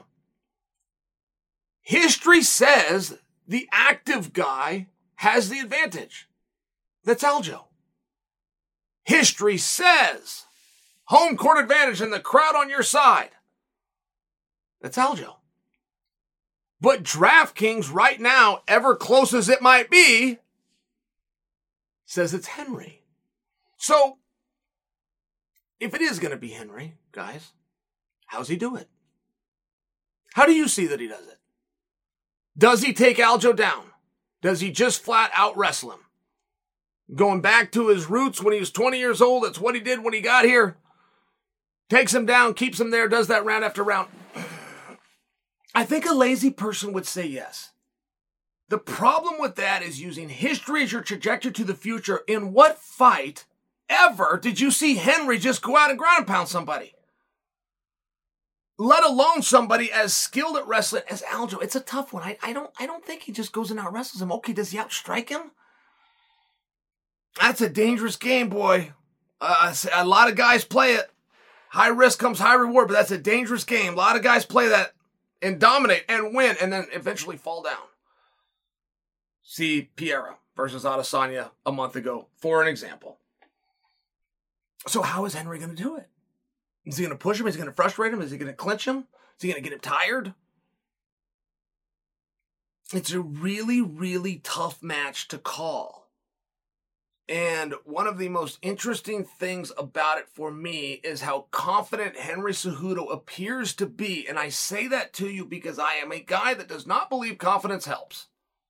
History says the active guy has the advantage. That's Aljo. History says home court advantage and the crowd on your side. That's Aljo. But DraftKings right now, ever close as it might be, says it's Henry. So, if it is going to be Henry, guys, how's he do it? How do you see that he does it? Does he take Aljo down? Does he just flat out wrestle him? Going back to his roots when he was 20 years old, that's what he did when he got here. Takes him down, keeps him there, does that round after round. I think a lazy person would say yes. The problem with that is using history as your trajectory to the future. In what fight ever did you see Henry just go out and ground and pound somebody? Let alone somebody as skilled at wrestling as Aljo. It's a tough one. I don't think he just goes and out wrestles him. Okay, does he outstrike him? That's a dangerous game, boy. A lot of guys play it. High risk comes high reward, but that's a dangerous game. A lot of guys play that and dominate and win and then eventually fall down. See Piera versus Adesanya a month ago, for an example. So how is Henry going to do it? Is he going to push him? Is he going to frustrate him? Is he going to clinch him? Is he going to get him tired? It's a really, really tough match to call. And one of the most interesting things about it for me is how confident Henry Cejudo appears to be. And I say that to you because I am a guy that does not believe confidence helps.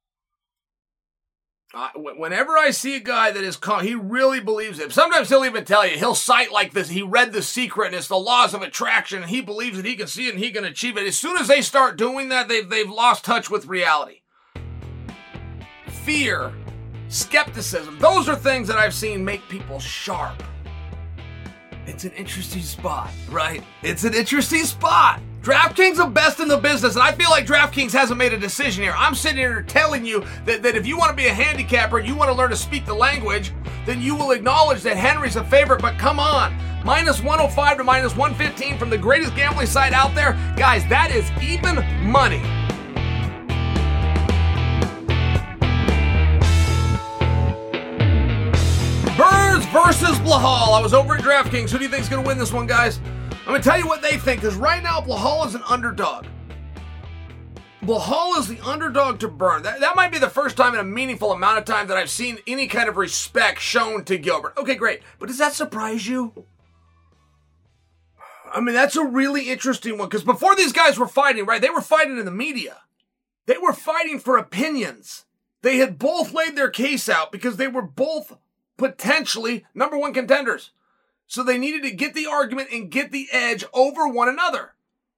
Whenever I see a guy that is he really believes it. Sometimes he'll even tell you, he'll cite like this, he read The Secret and it's the laws of attraction and he believes that he can see it and he can achieve it. As soon as they start doing that, they've lost touch with reality. Fear, skepticism, those are things that I've seen make people sharp. It's an interesting spot, right? It's an interesting spot. DraftKings are best in the business, and I feel like DraftKings hasn't made a decision here. I'm sitting here telling you that if you want to be a handicapper and you want to learn to speak the language, then you will acknowledge that Henry's a favorite, but come on. Minus 105 to minus 115 from the greatest gambling site out there. Guys, that is even money. Burns versus Blahal. I was over at DraftKings. Who do you think is going to win this one, guys? I'm going to tell you what they think, because right now Blahal is an underdog. Blahal is the underdog to Burns. That might be the first time in a meaningful amount of time that I've seen any kind of respect shown to Gilbert. Okay, great. But does that surprise you? I mean, that's a really interesting one, because before these guys were fighting, right, they were fighting in the media. They were fighting for opinions. They had both laid their case out because they were both potentially number one contenders. So they needed to get the argument and get the edge over one another.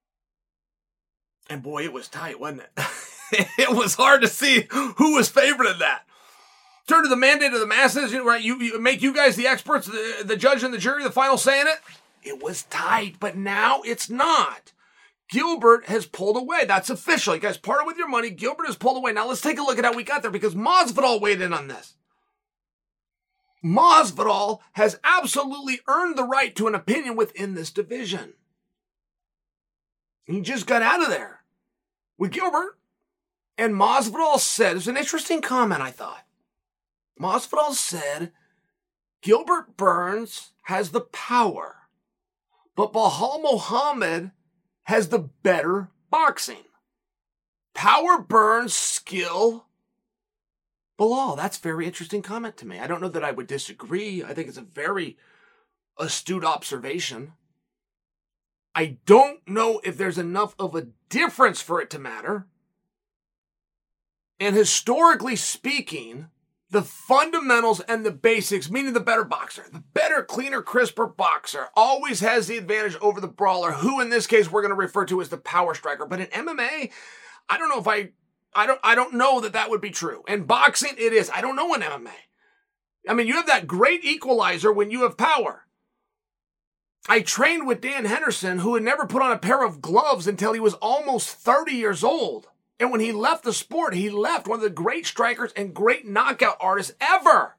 And boy, it was tight, wasn't it? It was hard to see who was favored in that. Turn to the mandate of the masses, right? You make you guys the experts, the judge and the jury, the final say in it. It was tight, but now it's not. Gilbert has pulled away. That's official. You guys parted with your money. Gilbert has pulled away. Now let's take a look at how we got there, because Masvidal weighed in on this. Masvidal has absolutely earned the right to an opinion within this division. He just got out of there with Gilbert. And Masvidal said, it's an interesting comment, I thought. Masvidal said, Gilbert Burns has the power, but Belal Muhammad has the better boxing. Power burns, skill Bilal. That's a very interesting comment to me. I don't know that I would disagree. I think it's a very astute observation. I don't know if there's enough of a difference for it to matter. And historically speaking, the fundamentals and the basics, meaning the better boxer, the better, cleaner, crisper boxer, always has the advantage over the brawler, who in this case we're going to refer to as the power striker. But in MMA, I don't know if I don't know that would be true. In boxing, it is. I don't know in MMA. I mean, you have that great equalizer when you have power. I trained with Dan Henderson, who had never put on a pair of gloves until he was almost 30 years old. And when he left the sport, he left one of the great strikers and great knockout artists ever.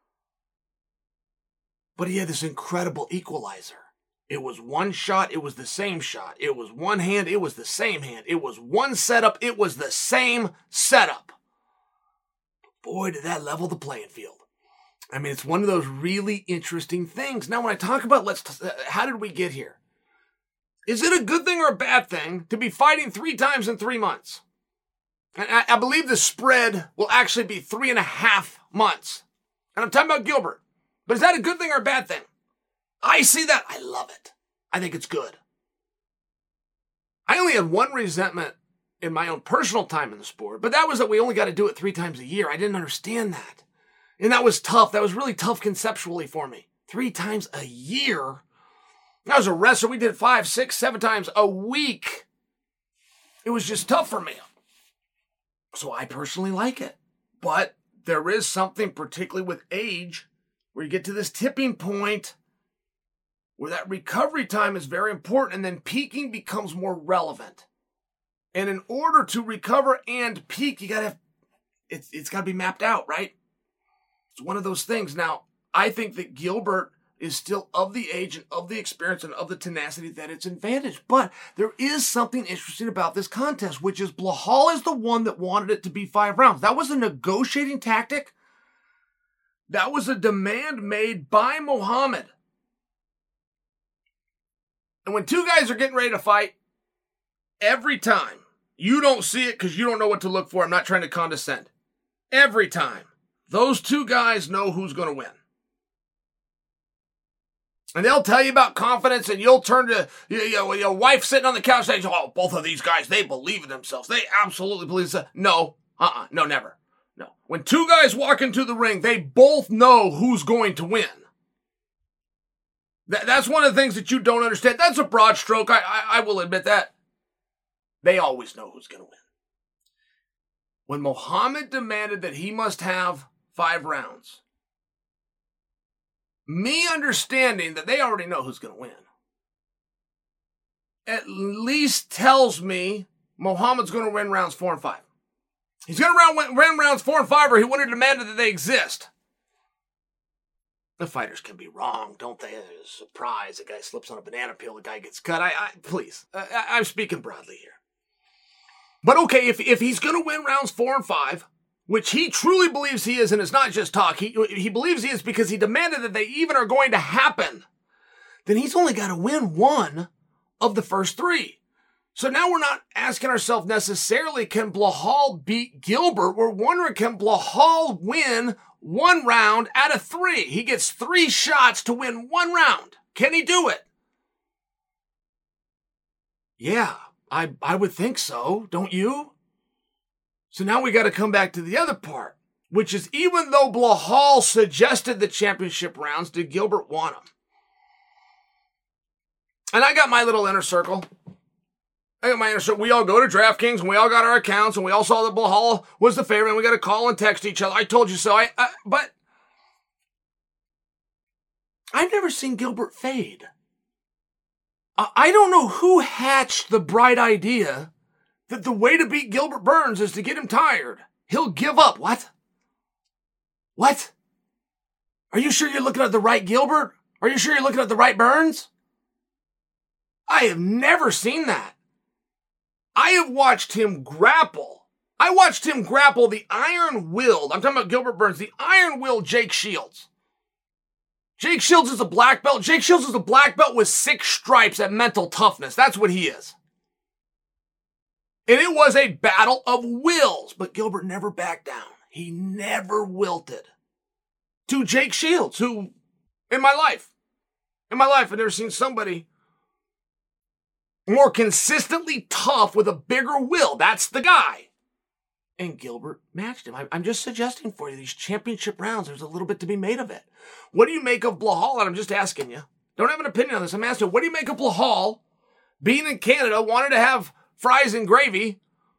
But he had this incredible equalizer. It was one shot, it was the same shot. It was one hand, it was the same hand. It was one setup, it was the same setup. But boy, did that level the playing field. I mean, it's one of those really interesting things. Now, when I talk about how did we get here? Is it a good thing or a bad thing to be fighting 3 times in 3 months? And I believe the spread will actually be 3.5 months. And I'm talking about Gilbert. But is that a good thing or a bad thing? I see that. I love it. I think it's good. I only had one resentment in my own personal time in the sport, but that was that we only got to do it 3 times a year. I didn't understand that. And that was tough. That was really tough conceptually for me. 3 times a year? I was a wrestler. We did 5, 6, 7 times a week. It was just tough for me. So I personally like it. But there is something, particularly with age, where you get to this tipping point where that recovery time is very important and then peaking becomes more relevant. And in order to recover and peak, you gotta have, it's got to be mapped out, right? It's one of those things. Now, I think that Gilbert is still of the age and of the experience and of the tenacity that it's advantage. But there is something interesting about this contest, which is Blachal is the one that wanted it to be 5 rounds. That was a negotiating tactic. That was a demand made by Muhammad. And when 2 guys are getting ready to fight, every time, you don't see it because you don't know what to look for. I'm not trying to condescend. Every time, those 2 guys know who's going to win. And they'll tell you about confidence, and you'll turn to your wife sitting on the couch saying, oh, both of these guys, they believe in themselves. They absolutely believe in themselves. No, never. No. When 2 guys walk into the ring, they both know who's going to win. That's one of the things that you don't understand. That's a broad stroke. I will admit that. They always know who's going to win. When Muhammad demanded that he must have 5 rounds, me understanding that they already know who's going to win at least tells me Muhammad's going to win rounds 4 and 5. He's going to win rounds 4 and 5, or he wouldn't have demanded that they exist. The fighters can be wrong, don't they? There's a surprise. A guy slips on a banana peel, the guy gets cut. Please, I'm speaking broadly here. But okay, if he's going to win rounds 4 and 5, which he truly believes he is, and it's not just talk, he believes he is because he demanded that they even are going to happen, then he's only got to win 1 of the first 3. So now we're not asking ourselves necessarily, can Blachal beat Gilbert? We're wondering, can Blachal win 1 round out of 3? He gets 3 shots to win 1 round. Can he do it? Yeah, I would think so, don't you? So now we got to come back to the other part, which is even though Blachal suggested the championship rounds, did Gilbert want them? And I got my little inner circle. We all go to DraftKings and we all got our accounts and we all saw that Blachal was the favorite and we got to call and text each other. I told you so. But I've never seen Gilbert fade. I don't know who hatched the bright idea that the way to beat Gilbert Burns is to get him tired. He'll give up. What? What? Are you sure you're looking at the right Gilbert? Are you sure you're looking at the right Burns? I have never seen that. I have watched him grapple. I watched him grapple the iron-willed, I'm talking about Gilbert Burns, the iron-willed Jake Shields. Jake Shields is a black belt. Jake Shields is a black belt with 6 stripes at mental toughness. That's what he is. And it was a battle of wills, but Gilbert never backed down. He never wilted. To Jake Shields, who, in my life, I've never seen somebody more consistently tough with a bigger will. That's the guy. And Gilbert matched him. I'm just suggesting for you, these championship rounds, there's a little bit to be made of it. What do you make of Blahal? And I'm just asking you. Don't have an opinion on this. I'm asking, what do you make of Blahal being in Canada, wanted to have fries and gravy,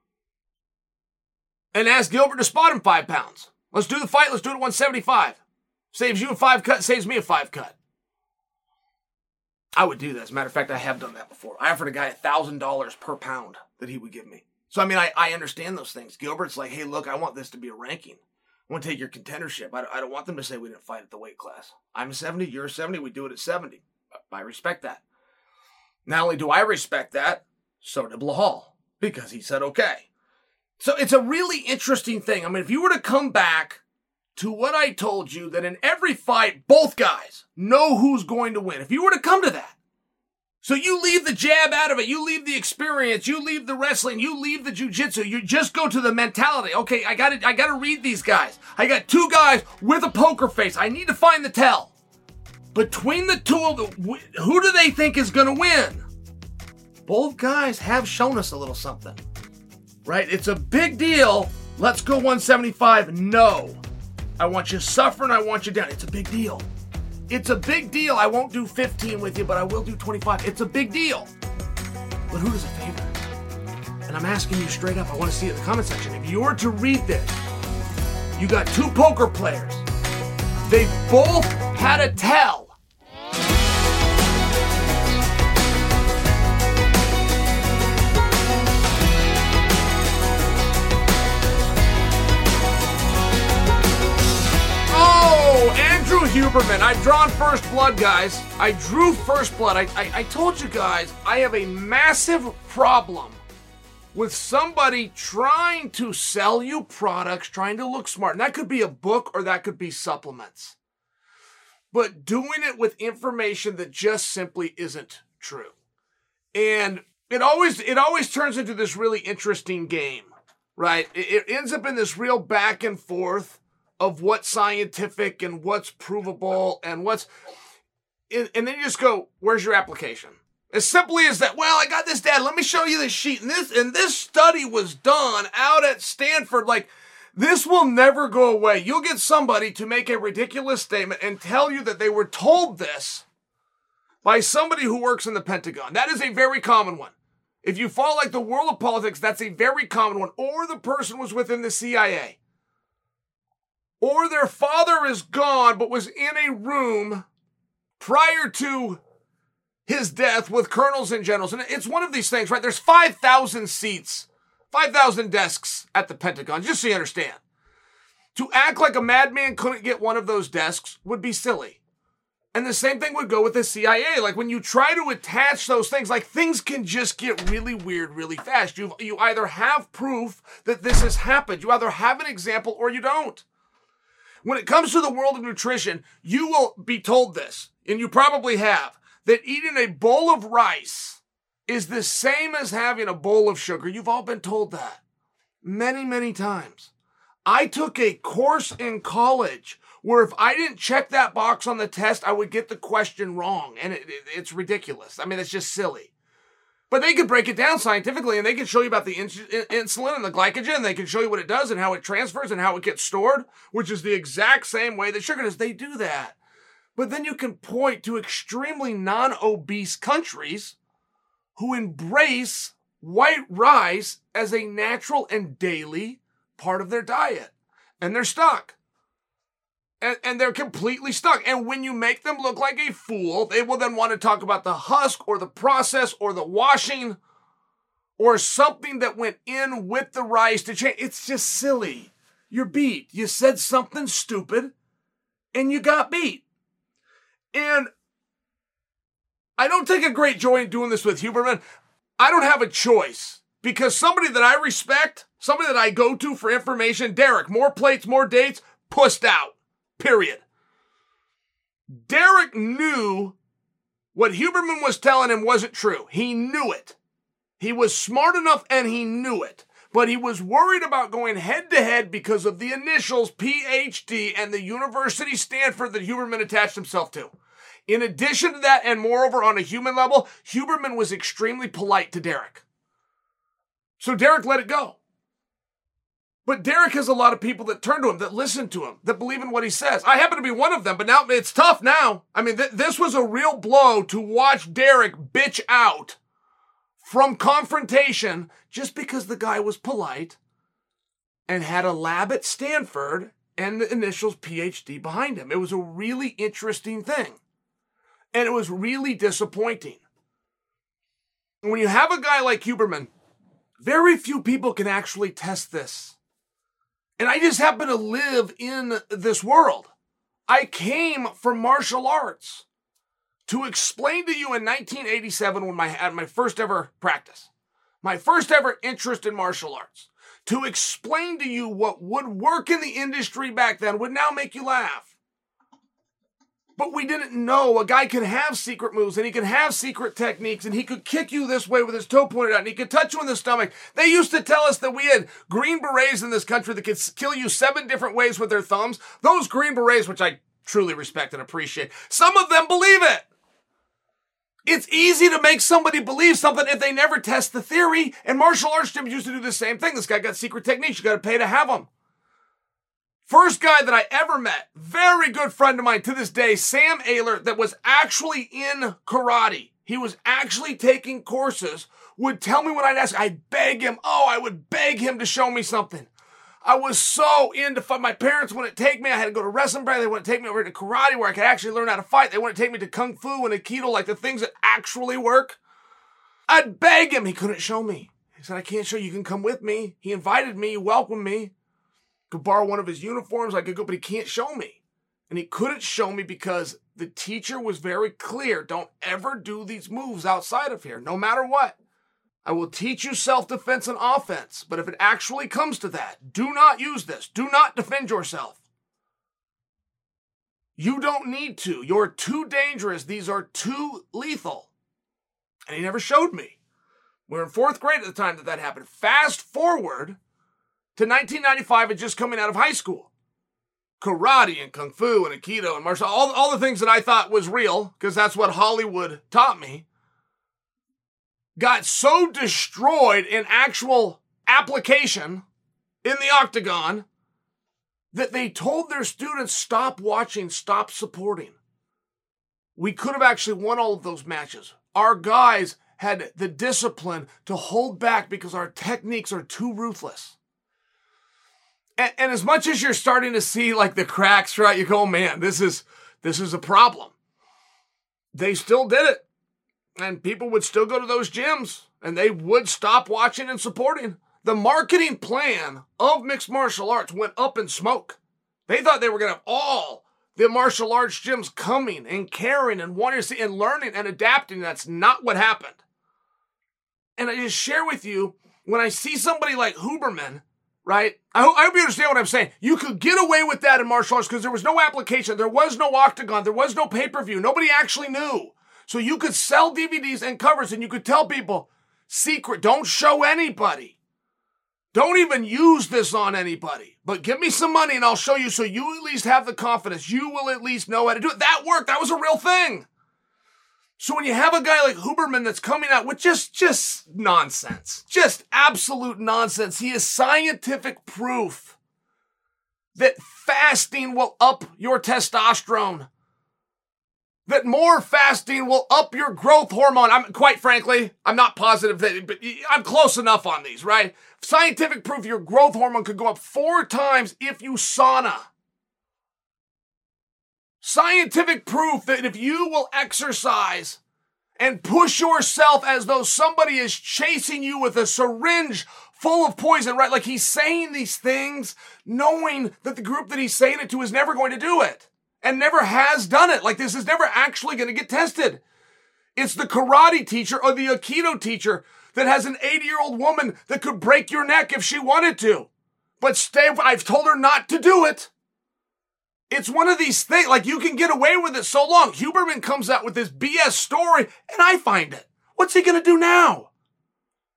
and asked Gilbert to spot him 5 pounds? Let's do the fight. Let's do it at 175. Saves you a 5 cut, saves me a 5 cut. I would do that. As a matter of fact, I have done that before. I offered a guy $1,000 per pound that he would give me. So, I mean, I understand those things. Gilbert's like, hey, look, I want this to be a ranking. I want to take your contendership. I don't want them to say we didn't fight at the weight class. I'm 70, you're 70, we do it at 70. I respect that. Not only do I respect that, so did Blahal, because he said okay. So it's a really interesting thing. I mean, if you were to come back to what I told you, that in every fight, both guys know who's going to win. If you were to come to that, so you leave the jab out of it, you leave the experience, you leave the wrestling, you leave the jiu-jitsu, you just go to the mentality. Okay, I gotta read these guys. I got 2 guys with a poker face. I need to find the tell. Between the 2 of them, who do they think is gonna win? Both guys have shown us a little something, right? It's a big deal. Let's go 175. No. I want you suffering. I want you down. It's a big deal. It's a big deal. I won't do 15 with you, but I will do 25. It's a big deal. But who does it favor? And I'm asking you straight up. I want to see it in the comment section. If you were to read this, you got 2 poker players. They both had a tell. Andrew Huberman. I've drawn first blood, guys. I drew first blood. I told you guys, I have a massive problem with somebody trying to sell you products, trying to look smart. And that could be a book or that could be supplements. But doing it with information that just simply isn't true. And it always turns into this really interesting game, right? It ends up in this real back and forth of what's scientific and what's provable and and then you just go, where's your application? As simply as that, well, I got this data, let me show you this sheet, and this study was done out at Stanford. Like, this will never go away. You'll get somebody to make a ridiculous statement and tell you that they were told this by somebody who works in the Pentagon. That is a very common one. If you follow like the world of politics, that's a very common one. Or the person was within the CIA. Or their father is gone, but was in a room prior to his death with colonels and generals. And it's one of these things, right? There's 5,000 seats, 5,000 desks at the Pentagon, just so you understand. To act like a madman couldn't get one of those desks would be silly. And the same thing would go with the CIA. Like, when you try to attach those things, like, things can just get really weird really fast. You either have proof that this has happened, you either have an example or you don't. When it comes to the world of nutrition, you will be told this, and you probably have, that eating a bowl of rice is the same as having a bowl of sugar. You've all been told that many, many times. I took a course in college where if I didn't check that box on the test, I would get the question wrong, and it's ridiculous. I mean, it's just silly. But they could break it down scientifically, and they can show you about the insulin and the glycogen. They can show you what it does and how it transfers and how it gets stored, which is the exact same way that sugar does. They do that. But then you can point to extremely non-obese countries who embrace white rice as a natural and daily part of their diet. And they're stuck. And they're completely stuck. And when you make them look like a fool, they will then want to talk about the husk or the process or the washing or something that went in with the rice to change. It's just silly. You're beat. You said something stupid and you got beat. And I don't take a great joy in doing this with Huberman. I don't have a choice because somebody that I respect, somebody that I go to for information, Derek, more plates, more dates, pussed out. Period. Derek knew what Huberman was telling him wasn't true. He knew it. He was smart enough and he knew it. But he was worried about going head-to-head because of the initials PhD and the University Stanford that Huberman attached himself to. In addition to that, and moreover on a human level, Huberman was extremely polite to Derek. So Derek let it go. But Derek has a lot of people that turn to him, that listen to him, that believe in what he says. I happen to be one of them, but now it's tough now. I mean, this was a real blow to watch Derek bitch out from confrontation just because the guy was polite and had a lab at Stanford and the initials PhD behind him. It was a really interesting thing. And it was really disappointing. When you have a guy like Huberman, very few people can actually test this. And I just happen to live in this world. I came from martial arts to explain to you in 1987 when I had my first ever practice, my first ever interest in martial arts, to explain to you what would work in the industry back then would now make you laugh. But we didn't know a guy could have secret moves and he could have secret techniques and he could kick you this way with his toe pointed out and he could touch you in the stomach. They used to tell us that we had Green Berets in this country that could kill you 7 different ways with their thumbs. Those Green Berets, which I truly respect and appreciate, some of them believe it. It's easy to make somebody believe something if they never test the theory. And martial arts gyms used to do the same thing. This guy got secret techniques. You got to pay to have them. First guy that I ever met, very good friend of mine to this day, Sam Ayler, that was actually in karate. He was actually taking courses, would tell me when I'd ask, I'd beg him. Oh, I would beg him to show me something. I was so into fight. My parents wouldn't take me. I had to go to wrestling practice. They wouldn't take me over to karate where I could actually learn how to fight. They wouldn't take me to kung fu and aikido, like the things that actually work. I'd beg him. He couldn't show me. He said, I can't show you. You can come with me. He invited me. He welcomed me. Could borrow one of his uniforms. I could go, but he can't show me. And he couldn't show me because the teacher was very clear. Don't ever do these moves outside of here, no matter what. I will teach you self-defense and offense, but if it actually comes to that, do not use this. Do not defend yourself. You don't need to. You're too dangerous. These are too lethal. And he never showed me. We were in 4th grade at the time that happened. Fast forward to 1995 and just coming out of high school. Karate and kung fu and aikido and martial, all the things that I thought was real, because that's what Hollywood taught me, got so destroyed in actual application in the octagon that they told their students, stop watching, stop supporting. We could have actually won all of those matches. Our guys had the discipline to hold back because our techniques are too ruthless. And as much as you're starting to see like the cracks, right, you go, oh, man, this is a problem. They still did it. And people would still go to those gyms and they would stop watching and supporting. The marketing plan of mixed martial arts went up in smoke. They thought they were going to have all the martial arts gyms coming and caring and wanting to see and learning and adapting. That's not what happened. And I just share with you, when I see somebody like Huberman, right? I hope you understand what I'm saying. You could get away with that in martial arts because there was no application. There was no octagon. There was no pay-per-view. Nobody actually knew. So you could sell DVDs and covers and you could tell people, secret, don't show anybody. Don't even use this on anybody. But give me some money and I'll show you so you at least have the confidence. You will at least know how to do it. That worked. That was a real thing. So when you have a guy like Huberman that's coming out with just nonsense, just absolute nonsense, he is scientific proof that fasting will up your testosterone, that more fasting will up your growth hormone. Quite frankly, I'm not positive that, but I'm close enough on these, right? Scientific proof your growth hormone could go up 4 times if you sauna. Scientific proof that if you will exercise and push yourself as though somebody is chasing you with a syringe full of poison, right? Like he's saying these things knowing that the group that he's saying it to is never going to do it and never has done it. Like this is never actually going to get tested. It's the karate teacher or the aikido teacher that has an 80-year-old woman that could break your neck if she wanted to. But I've told her not to do it. It's one of these things, like you can get away with it so long. Huberman comes out with this BS story, and I find it. What's he going to do now?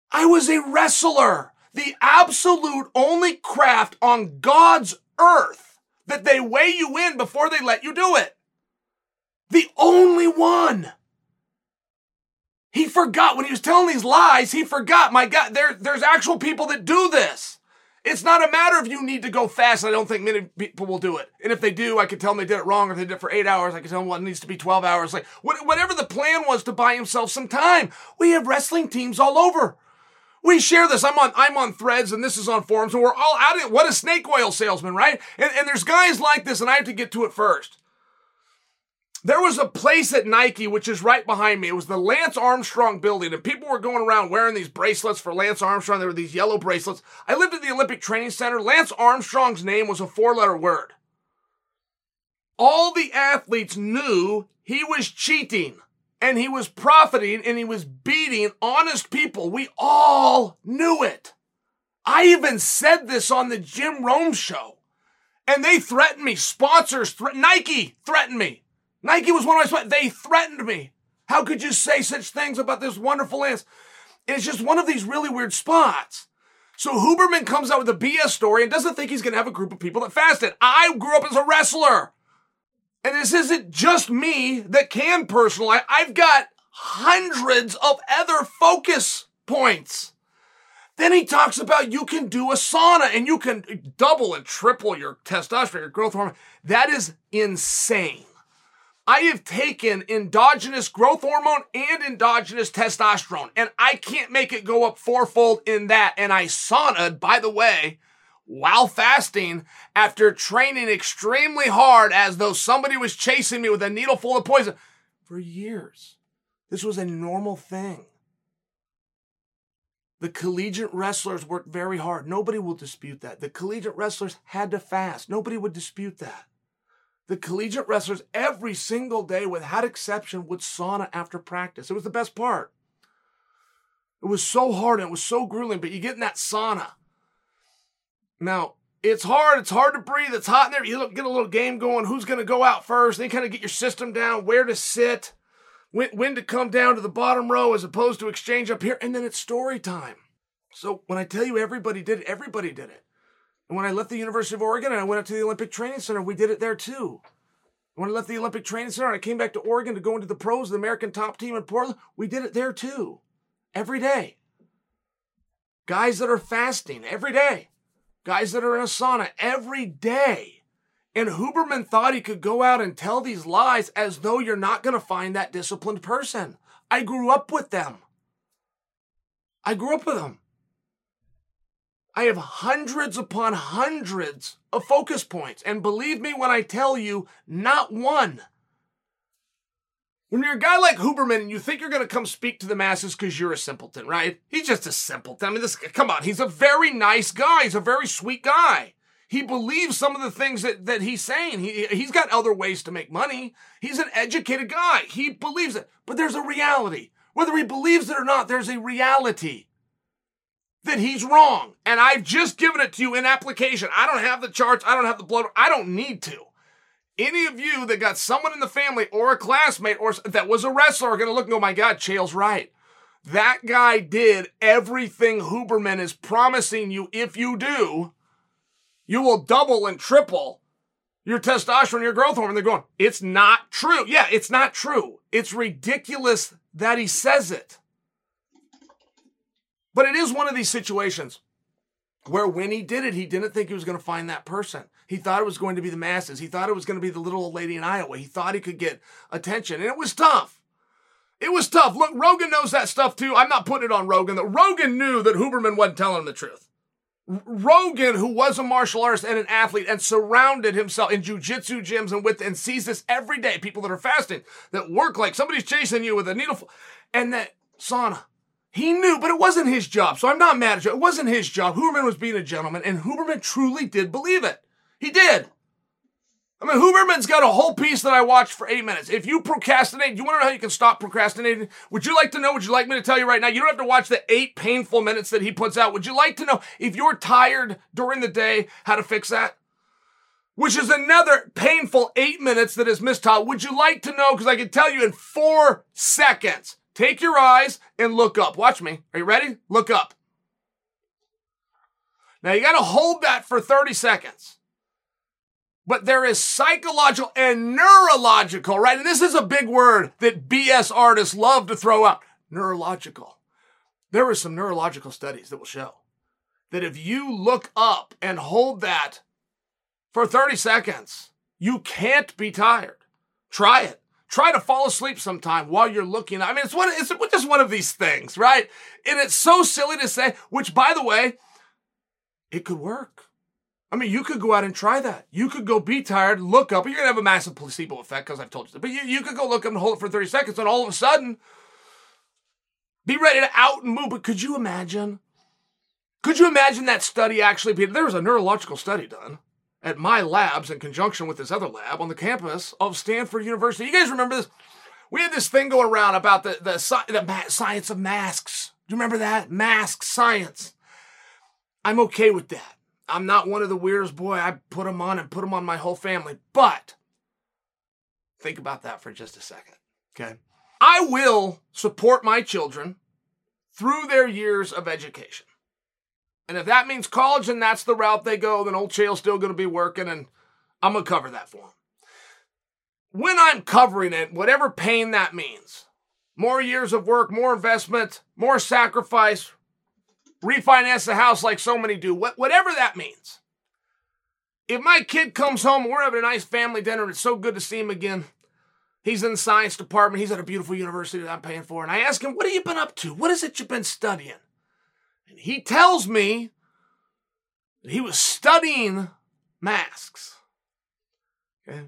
I was a wrestler. The absolute only craft on God's earth that they weigh you in before they let you do it. The only one. He forgot when he was telling these lies, he forgot, my God, there's actual people that do this. It's not a matter of you need to go fast. I don't think many people will do it. And if they do, I can tell them they did it wrong. Or if they did it for 8 hours, I can tell them, well, it needs to be 12 hours. Like whatever the plan was to buy himself some time. We have wrestling teams all over. We share this. I'm on Threads and this is on forums and we're all out of it. What a snake oil salesman, right? And there's guys like this and I have to get to it first. There was a place at Nike, which is right behind me. It was the Lance Armstrong building, and people were going around wearing these bracelets for Lance Armstrong. There were these yellow bracelets. I lived at the Olympic Training Center. Lance Armstrong's name was a 4-letter word. All the athletes knew he was cheating, and he was profiting, and he was beating honest people. We all knew it. I even said this on the Jim Rome show, and they threatened me. Sponsors, Nike threatened me. Nike was one of my sponsors. They threatened me. How could you say such things about this wonderful Lance? And it's just one of these really weird spots. So Huberman comes out with a BS story and doesn't think he's going to have a group of people that fasted. I grew up as a wrestler. And this isn't just me that can personalize. I've got hundreds of other focus points. Then he talks about you can do a sauna and you can double and triple your testosterone, your growth hormone. That is insane. I have taken endogenous growth hormone and endogenous testosterone, and I can't make it go up fourfold in that. And I saunaed, by the way, while fasting after training extremely hard as though somebody was chasing me with a needle full of poison for years. This was a normal thing. The collegiate wrestlers worked very hard. Nobody will dispute that. The collegiate wrestlers had to fast. Nobody would dispute that. The collegiate wrestlers every single day, without exception, would sauna after practice. It was the best part. It was so hard and it was so grueling, but you get in that sauna. Now, it's hard to breathe. It's hot in there. You get a little game going. Who's going to go out first? Then you kind of get your system down, where to sit, when to come down to the bottom row as opposed to exchange up here. And then it's story time. So when I tell you everybody did it, everybody did it. And when I left the University of Oregon and I went up to the Olympic Training Center, we did it there too. And when I left the Olympic Training Center and I came back to Oregon to go into the pros, the American top team in Portland, we did it there too. Every day. Guys that are fasting every day. Guys that are in a sauna every day. And Huberman thought he could go out and tell these lies as though you're not going to find that disciplined person. I grew up with them. I grew up with them. I have hundreds upon hundreds of focus points. And believe me when I tell you, not one. When you're a guy like Huberman and you think you're going to come speak to the masses because you're a simpleton, right? He's just a simpleton. I mean, come on, he's a very nice guy. He's a very sweet guy. He believes some of the things that he's saying. He's got other ways to make money. He's an educated guy. He believes it. But there's a reality. Whether he believes it or not, there's a reality that he's wrong. And I've just given it to you in application. I don't have the charts. I don't have the blood. I don't need to. Any of you that got someone in the family or a classmate or that was a wrestler are going to look and go, my God, Chael's right. That guy did everything Huberman is promising you. If you do, you will double and triple your testosterone, your growth hormone. They're going, it's not true. Yeah, it's not true. It's ridiculous that he says it. But it is one of these situations where when he did it, he didn't think he was going to find that person. He thought it was going to be the masses. He thought it was going to be the little old lady in Iowa. He thought he could get attention. And it was tough. It was tough. Look, Rogan knows that stuff too. I'm not putting it on Rogan. Rogan knew that Huberman wasn't telling him the truth. Rogan, who was a martial artist and an athlete and surrounded himself in jiu-jitsu gyms and sees this every day, people that are fasting, that work like somebody's chasing you with a needle, and that sauna. He knew, but it wasn't his job, so I'm not mad at you. It wasn't his job. Huberman was being a gentleman, and Huberman truly did believe it. He did. I mean, Huberman's got a whole piece that I watched for 8 minutes. If you procrastinate, you want to know how you can stop procrastinating? Would you like to know? Would you like me to tell you right now? You don't have to watch the 8 painful minutes that he puts out. Would you like to know if you're tired during the day, how to fix that? Which is another painful 8 minutes that is mistaught. Would you like to know? Because I can tell you in 4 seconds. Take your eyes and look up. Watch me. Are you ready? Look up. Now you got to hold that for 30 seconds. But there is psychological and neurological, right? And this is a big word that BS artists love to throw out. Neurological. There are some neurological studies that will show that if you look up and hold that for 30 seconds, you can't be tired. Try it. Try to fall asleep sometime while you're looking. I mean, it's just one of these things, right? And it's so silly to say, which, by the way, it could work. I mean, you could go out and try that. You could go be tired, look up. You're going to have a massive placebo effect because I've told you that. But you could go look up and hold it for 30 seconds and all of a sudden be ready to out and move. But could you imagine? Could you imagine that study actually being, there was a neurological study done at my labs in conjunction with this other lab on the campus of Stanford University. You guys remember this? We had this thing going around about the science of masks. Do you remember that? Mask science. I'm okay with that. I'm not one of the weirdest, boy, I put them on and put them on my whole family. But think about that for just a second, okay? I will support my children through their years of education. And if that means college and that's the route they go, then old Chael's still going to be working and I'm going to cover that for them. When I'm covering it, whatever pain that means, more years of work, more investment, more sacrifice, refinance the house like so many do, whatever that means. If my kid comes home and we're having a nice family dinner and it's so good to see him again, he's in the science department, he's at a beautiful university that I'm paying for, and I ask him, what have you been up to? What is it you've been studying? And he tells me that he was studying masks. Okay.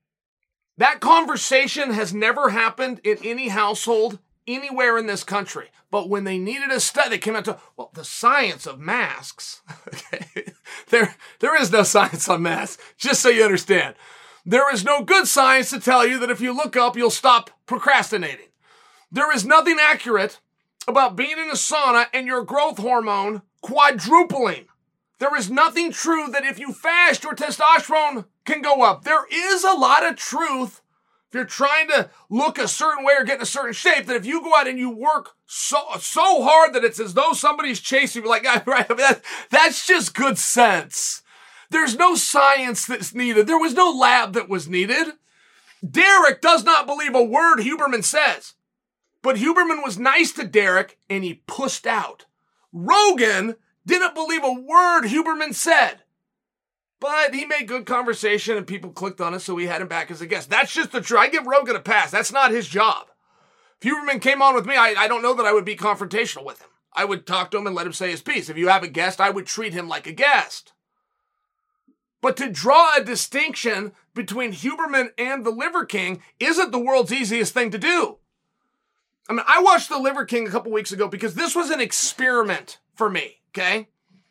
That conversation has never happened in any household anywhere in this country. But when they needed a study, they came out to, well, the science of masks. Okay. There is no science on masks, just so you understand. There is no good science to tell you that if you look up, you'll stop procrastinating. There is nothing accurate about being in a sauna and your growth hormone quadrupling. There is nothing true that if you fast, your testosterone can go up. There is a lot of truth if you're trying to look a certain way or get in a certain shape, that if you go out and you work so hard that it's as though somebody's chasing you, like, right, I mean, that's just good sense. There's no science that's needed. There was no lab that was needed. Derek does not believe a word Huberman says. But Huberman was nice to Derek and he pushed out. Rogan didn't believe a word Huberman said. But he made good conversation and people clicked on it, so we had him back as a guest. That's just the truth. I give Rogan a pass. That's not his job. If Huberman came on with me, I don't know that I would be confrontational with him. I would talk to him and let him say his piece. If you have a guest, I would treat him like a guest. But to draw a distinction between Huberman and the Liver King isn't the world's easiest thing to do. I mean, I watched the Liver King a couple weeks ago because this was an experiment for me, okay?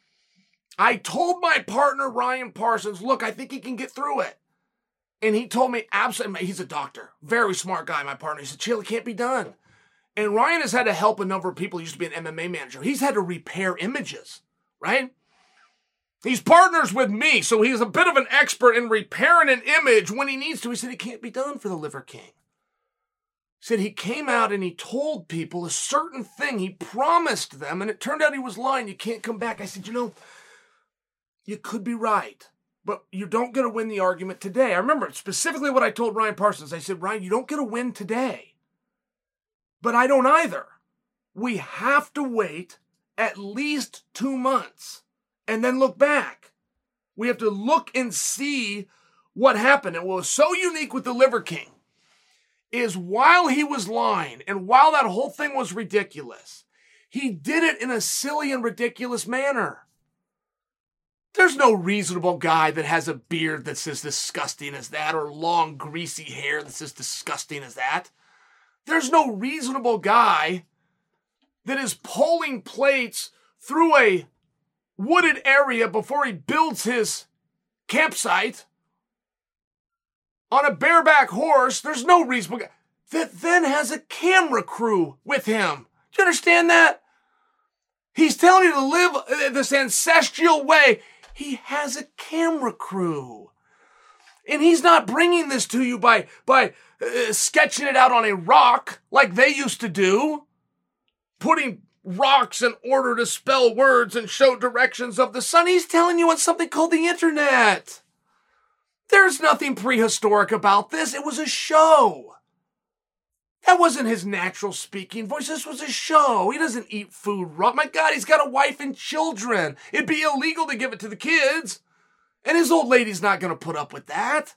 I told my partner, Ryan Parsons, look, I think he can get through it. And he told me, absolutely, he's a doctor, very smart guy, my partner. He said, Chael, it can't be done. And Ryan has had to help a number of people. He used to be an MMA manager. He's had to repair images, right? He's partners with me, so he's a bit of an expert in repairing an image when he needs to. He said it can't be done for the Liver King. He said he came out and he told people a certain thing. He promised them, and it turned out he was lying. You can't come back. I said, you could be right, but you don't get to win the argument today. I remember specifically what I told Ryan Parsons. I said, Ryan, you don't get to win today, but I don't either. We have to wait at least 2 months and then look back. We have to look and see what happened. And what was so unique with the Liver King is while he was lying and while that whole thing was ridiculous, he did it in a silly and ridiculous manner. There's no reasonable guy that has a beard that's as disgusting as that, or long, greasy hair that's as disgusting as that. There's no reasonable guy that is pulling plates through a wooded area before he builds his campsite on a bareback horse. There's no reasonable guy that then has a camera crew with him. Do you understand that? He's telling you to live this ancestral way. He has a camera crew. And he's not bringing this to you by sketching it out on a rock like they used to do, putting rocks in order to spell words and show directions of the sun. He's telling you on something called the internet. There's nothing prehistoric about this. It was a show. That wasn't his natural speaking voice. This was a show. He doesn't eat food raw. My God, he's got a wife and children. It'd be illegal to give it to the kids. And his old lady's not going to put up with that.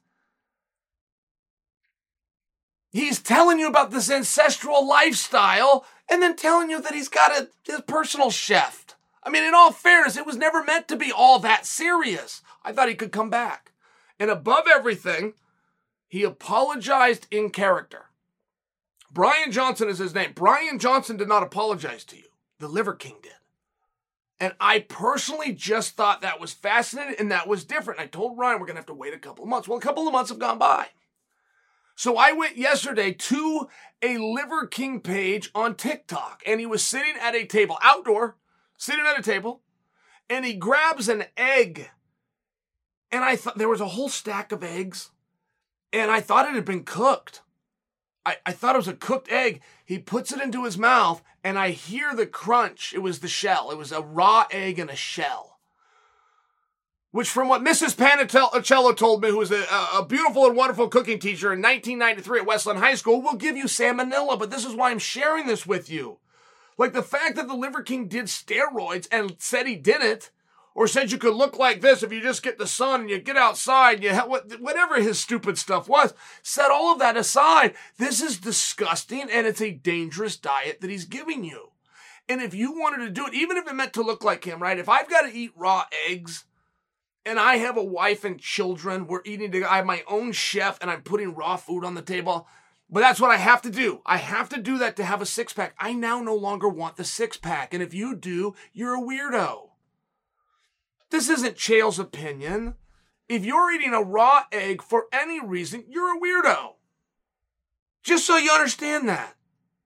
He's telling you about this ancestral lifestyle and then telling you that he's got his personal chef. I mean, in all fairness, it was never meant to be all that serious. I thought he could come back. And above everything, he apologized in character. Brian Johnson is his name. Brian Johnson did not apologize to you. The Liver King did. And I personally just thought that was fascinating and that was different. I told Ryan we're going to have to wait a couple of months. Well, a couple of months have gone by. So I went yesterday to a Liver King page on TikTok, and he was sitting at a table, outdoor, sitting at a table, and he grabs an egg. And I thought there was a whole stack of eggs, and I thought it had been cooked. I thought it was a cooked egg. He puts it into his mouth, and I hear the crunch. It was the shell. It was a raw egg and a shell. Which, from what Mrs. Panicello told me, who was a beautiful and wonderful cooking teacher in 1993 at Westland High School, will give you salmonella. But this is why I'm sharing this with you. Like the fact that the Liver King did steroids and said he didn't, or said you could look like this if you just get the sun and you get outside, whatever his stupid stuff was, set all of that aside. This is disgusting, and it's a dangerous diet that he's giving you. And if you wanted to do it, even if it meant to look like him, right? If I've got to eat raw eggs, and I have a wife and children, I have my own chef, and I'm putting raw food on the table, but that's what I have to do. I have to do that to have a six-pack. I now no longer want the six-pack, and if you do, you're a weirdo. This isn't Chael's opinion. If you're eating a raw egg for any reason, you're a weirdo. Just so you understand that.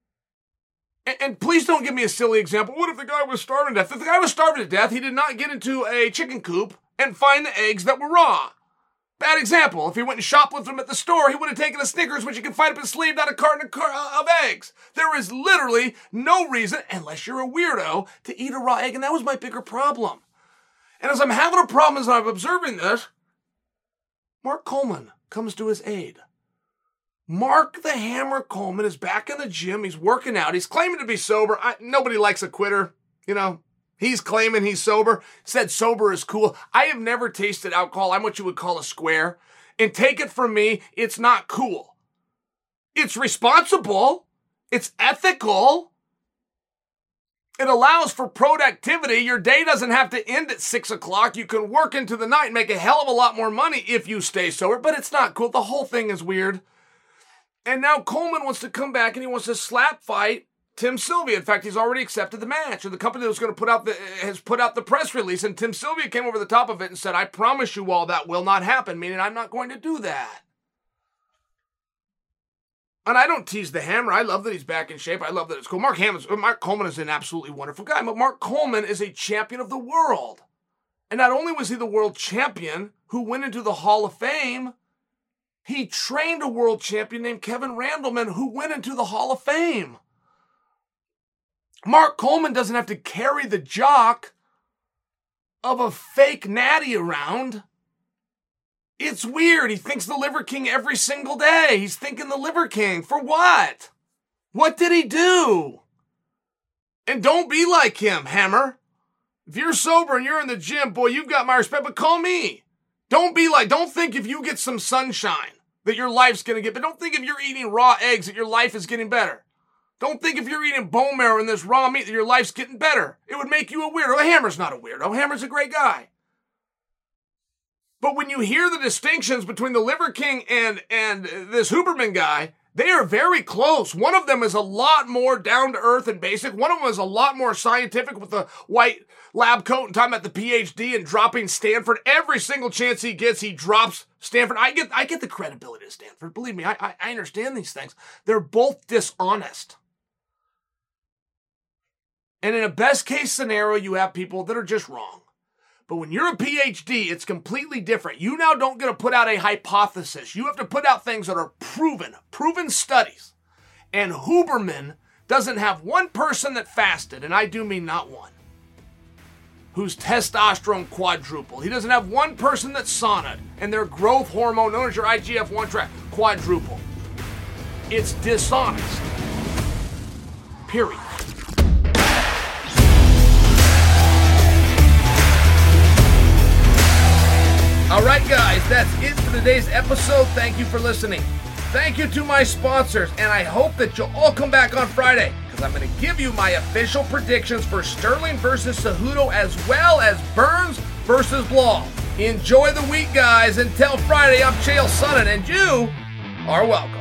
And please don't give me a silly example. What if the guy was starving to death? If the guy was starving to death, he did not get into a chicken coop and find the eggs that were raw. Bad example. If he went and shoplifted them at the store, he would have taken a Snickers, which you can find up his sleeve, not a carton of eggs. There is literally no reason, unless you're a weirdo, to eat a raw egg. And that was my bigger problem. And as I'm having a problem, as I'm observing this, Mark Coleman comes to his aid. Mark the Hammer Coleman is back in the gym. He's working out. He's claiming to be sober. Nobody likes a quitter. You know, he's claiming he's sober. Said sober is cool. I have never tasted alcohol. I'm what you would call a square. And take it from me, it's not cool. It's responsible. It's ethical. It allows for productivity. Your day doesn't have to end at 6 o'clock. You can work into the night and make a hell of a lot more money if you stay sober, but it's not cool. The whole thing is weird. And now Coleman wants to come back and he wants to slap fight Tim Sylvia. In fact, he's already accepted the match. And the company that was going to has put out the press release. And Tim Sylvia came over the top of it and said, I promise you all that will not happen, meaning I'm not going to do that. And I don't tease the Hammer. I love that he's back in shape. I love that it's cool. Mark Coleman is an absolutely wonderful guy. But Mark Coleman is a champion of the world. And not only was he the world champion who went into the Hall of Fame, he trained a world champion named Kevin Randleman who went into the Hall of Fame. Mark Coleman doesn't have to carry the jock of a fake natty around. It's weird. He thinks the Liver King every single day. He's thinking the Liver King. For what? What did he do? And don't be like him, Hammer. If you're sober and you're in the gym, boy, you've got my respect, but call me. Don't think if you get some sunshine that your life's going to get, but don't think if you're eating raw eggs that your life is getting better. Don't think if you're eating bone marrow and this raw meat that your life's getting better. It would make you a weirdo. Hammer's not a weirdo. Hammer's a great guy. But when you hear the distinctions between the Liver King and this Huberman guy, they are very close. One of them is a lot more down to earth and basic. One of them is a lot more scientific with the white lab coat and talking about the PhD and dropping Stanford. Every single chance he gets, he drops Stanford. I get the credibility of Stanford. Believe me, I understand these things. They're both dishonest. And in a best case scenario, you have people that are just wrong. But when you're a PhD, it's completely different. You now don't get to put out a hypothesis. You have to put out things that are proven studies. And Huberman doesn't have one person that fasted, and I do mean not one, whose testosterone quadrupled. He doesn't have one person that saunaed, and their growth hormone, known as your IGF-1 track, quadrupled. It's dishonest. Period. All right, guys, that's it for today's episode. Thank you for listening. Thank you to my sponsors, and I hope that you'll all come back on Friday, because I'm going to give you my official predictions for Sterling versus Cejudo, as well as Burns versus Blau. Enjoy the week, guys. Until Friday, I'm Chael Sonnen, and you are welcome.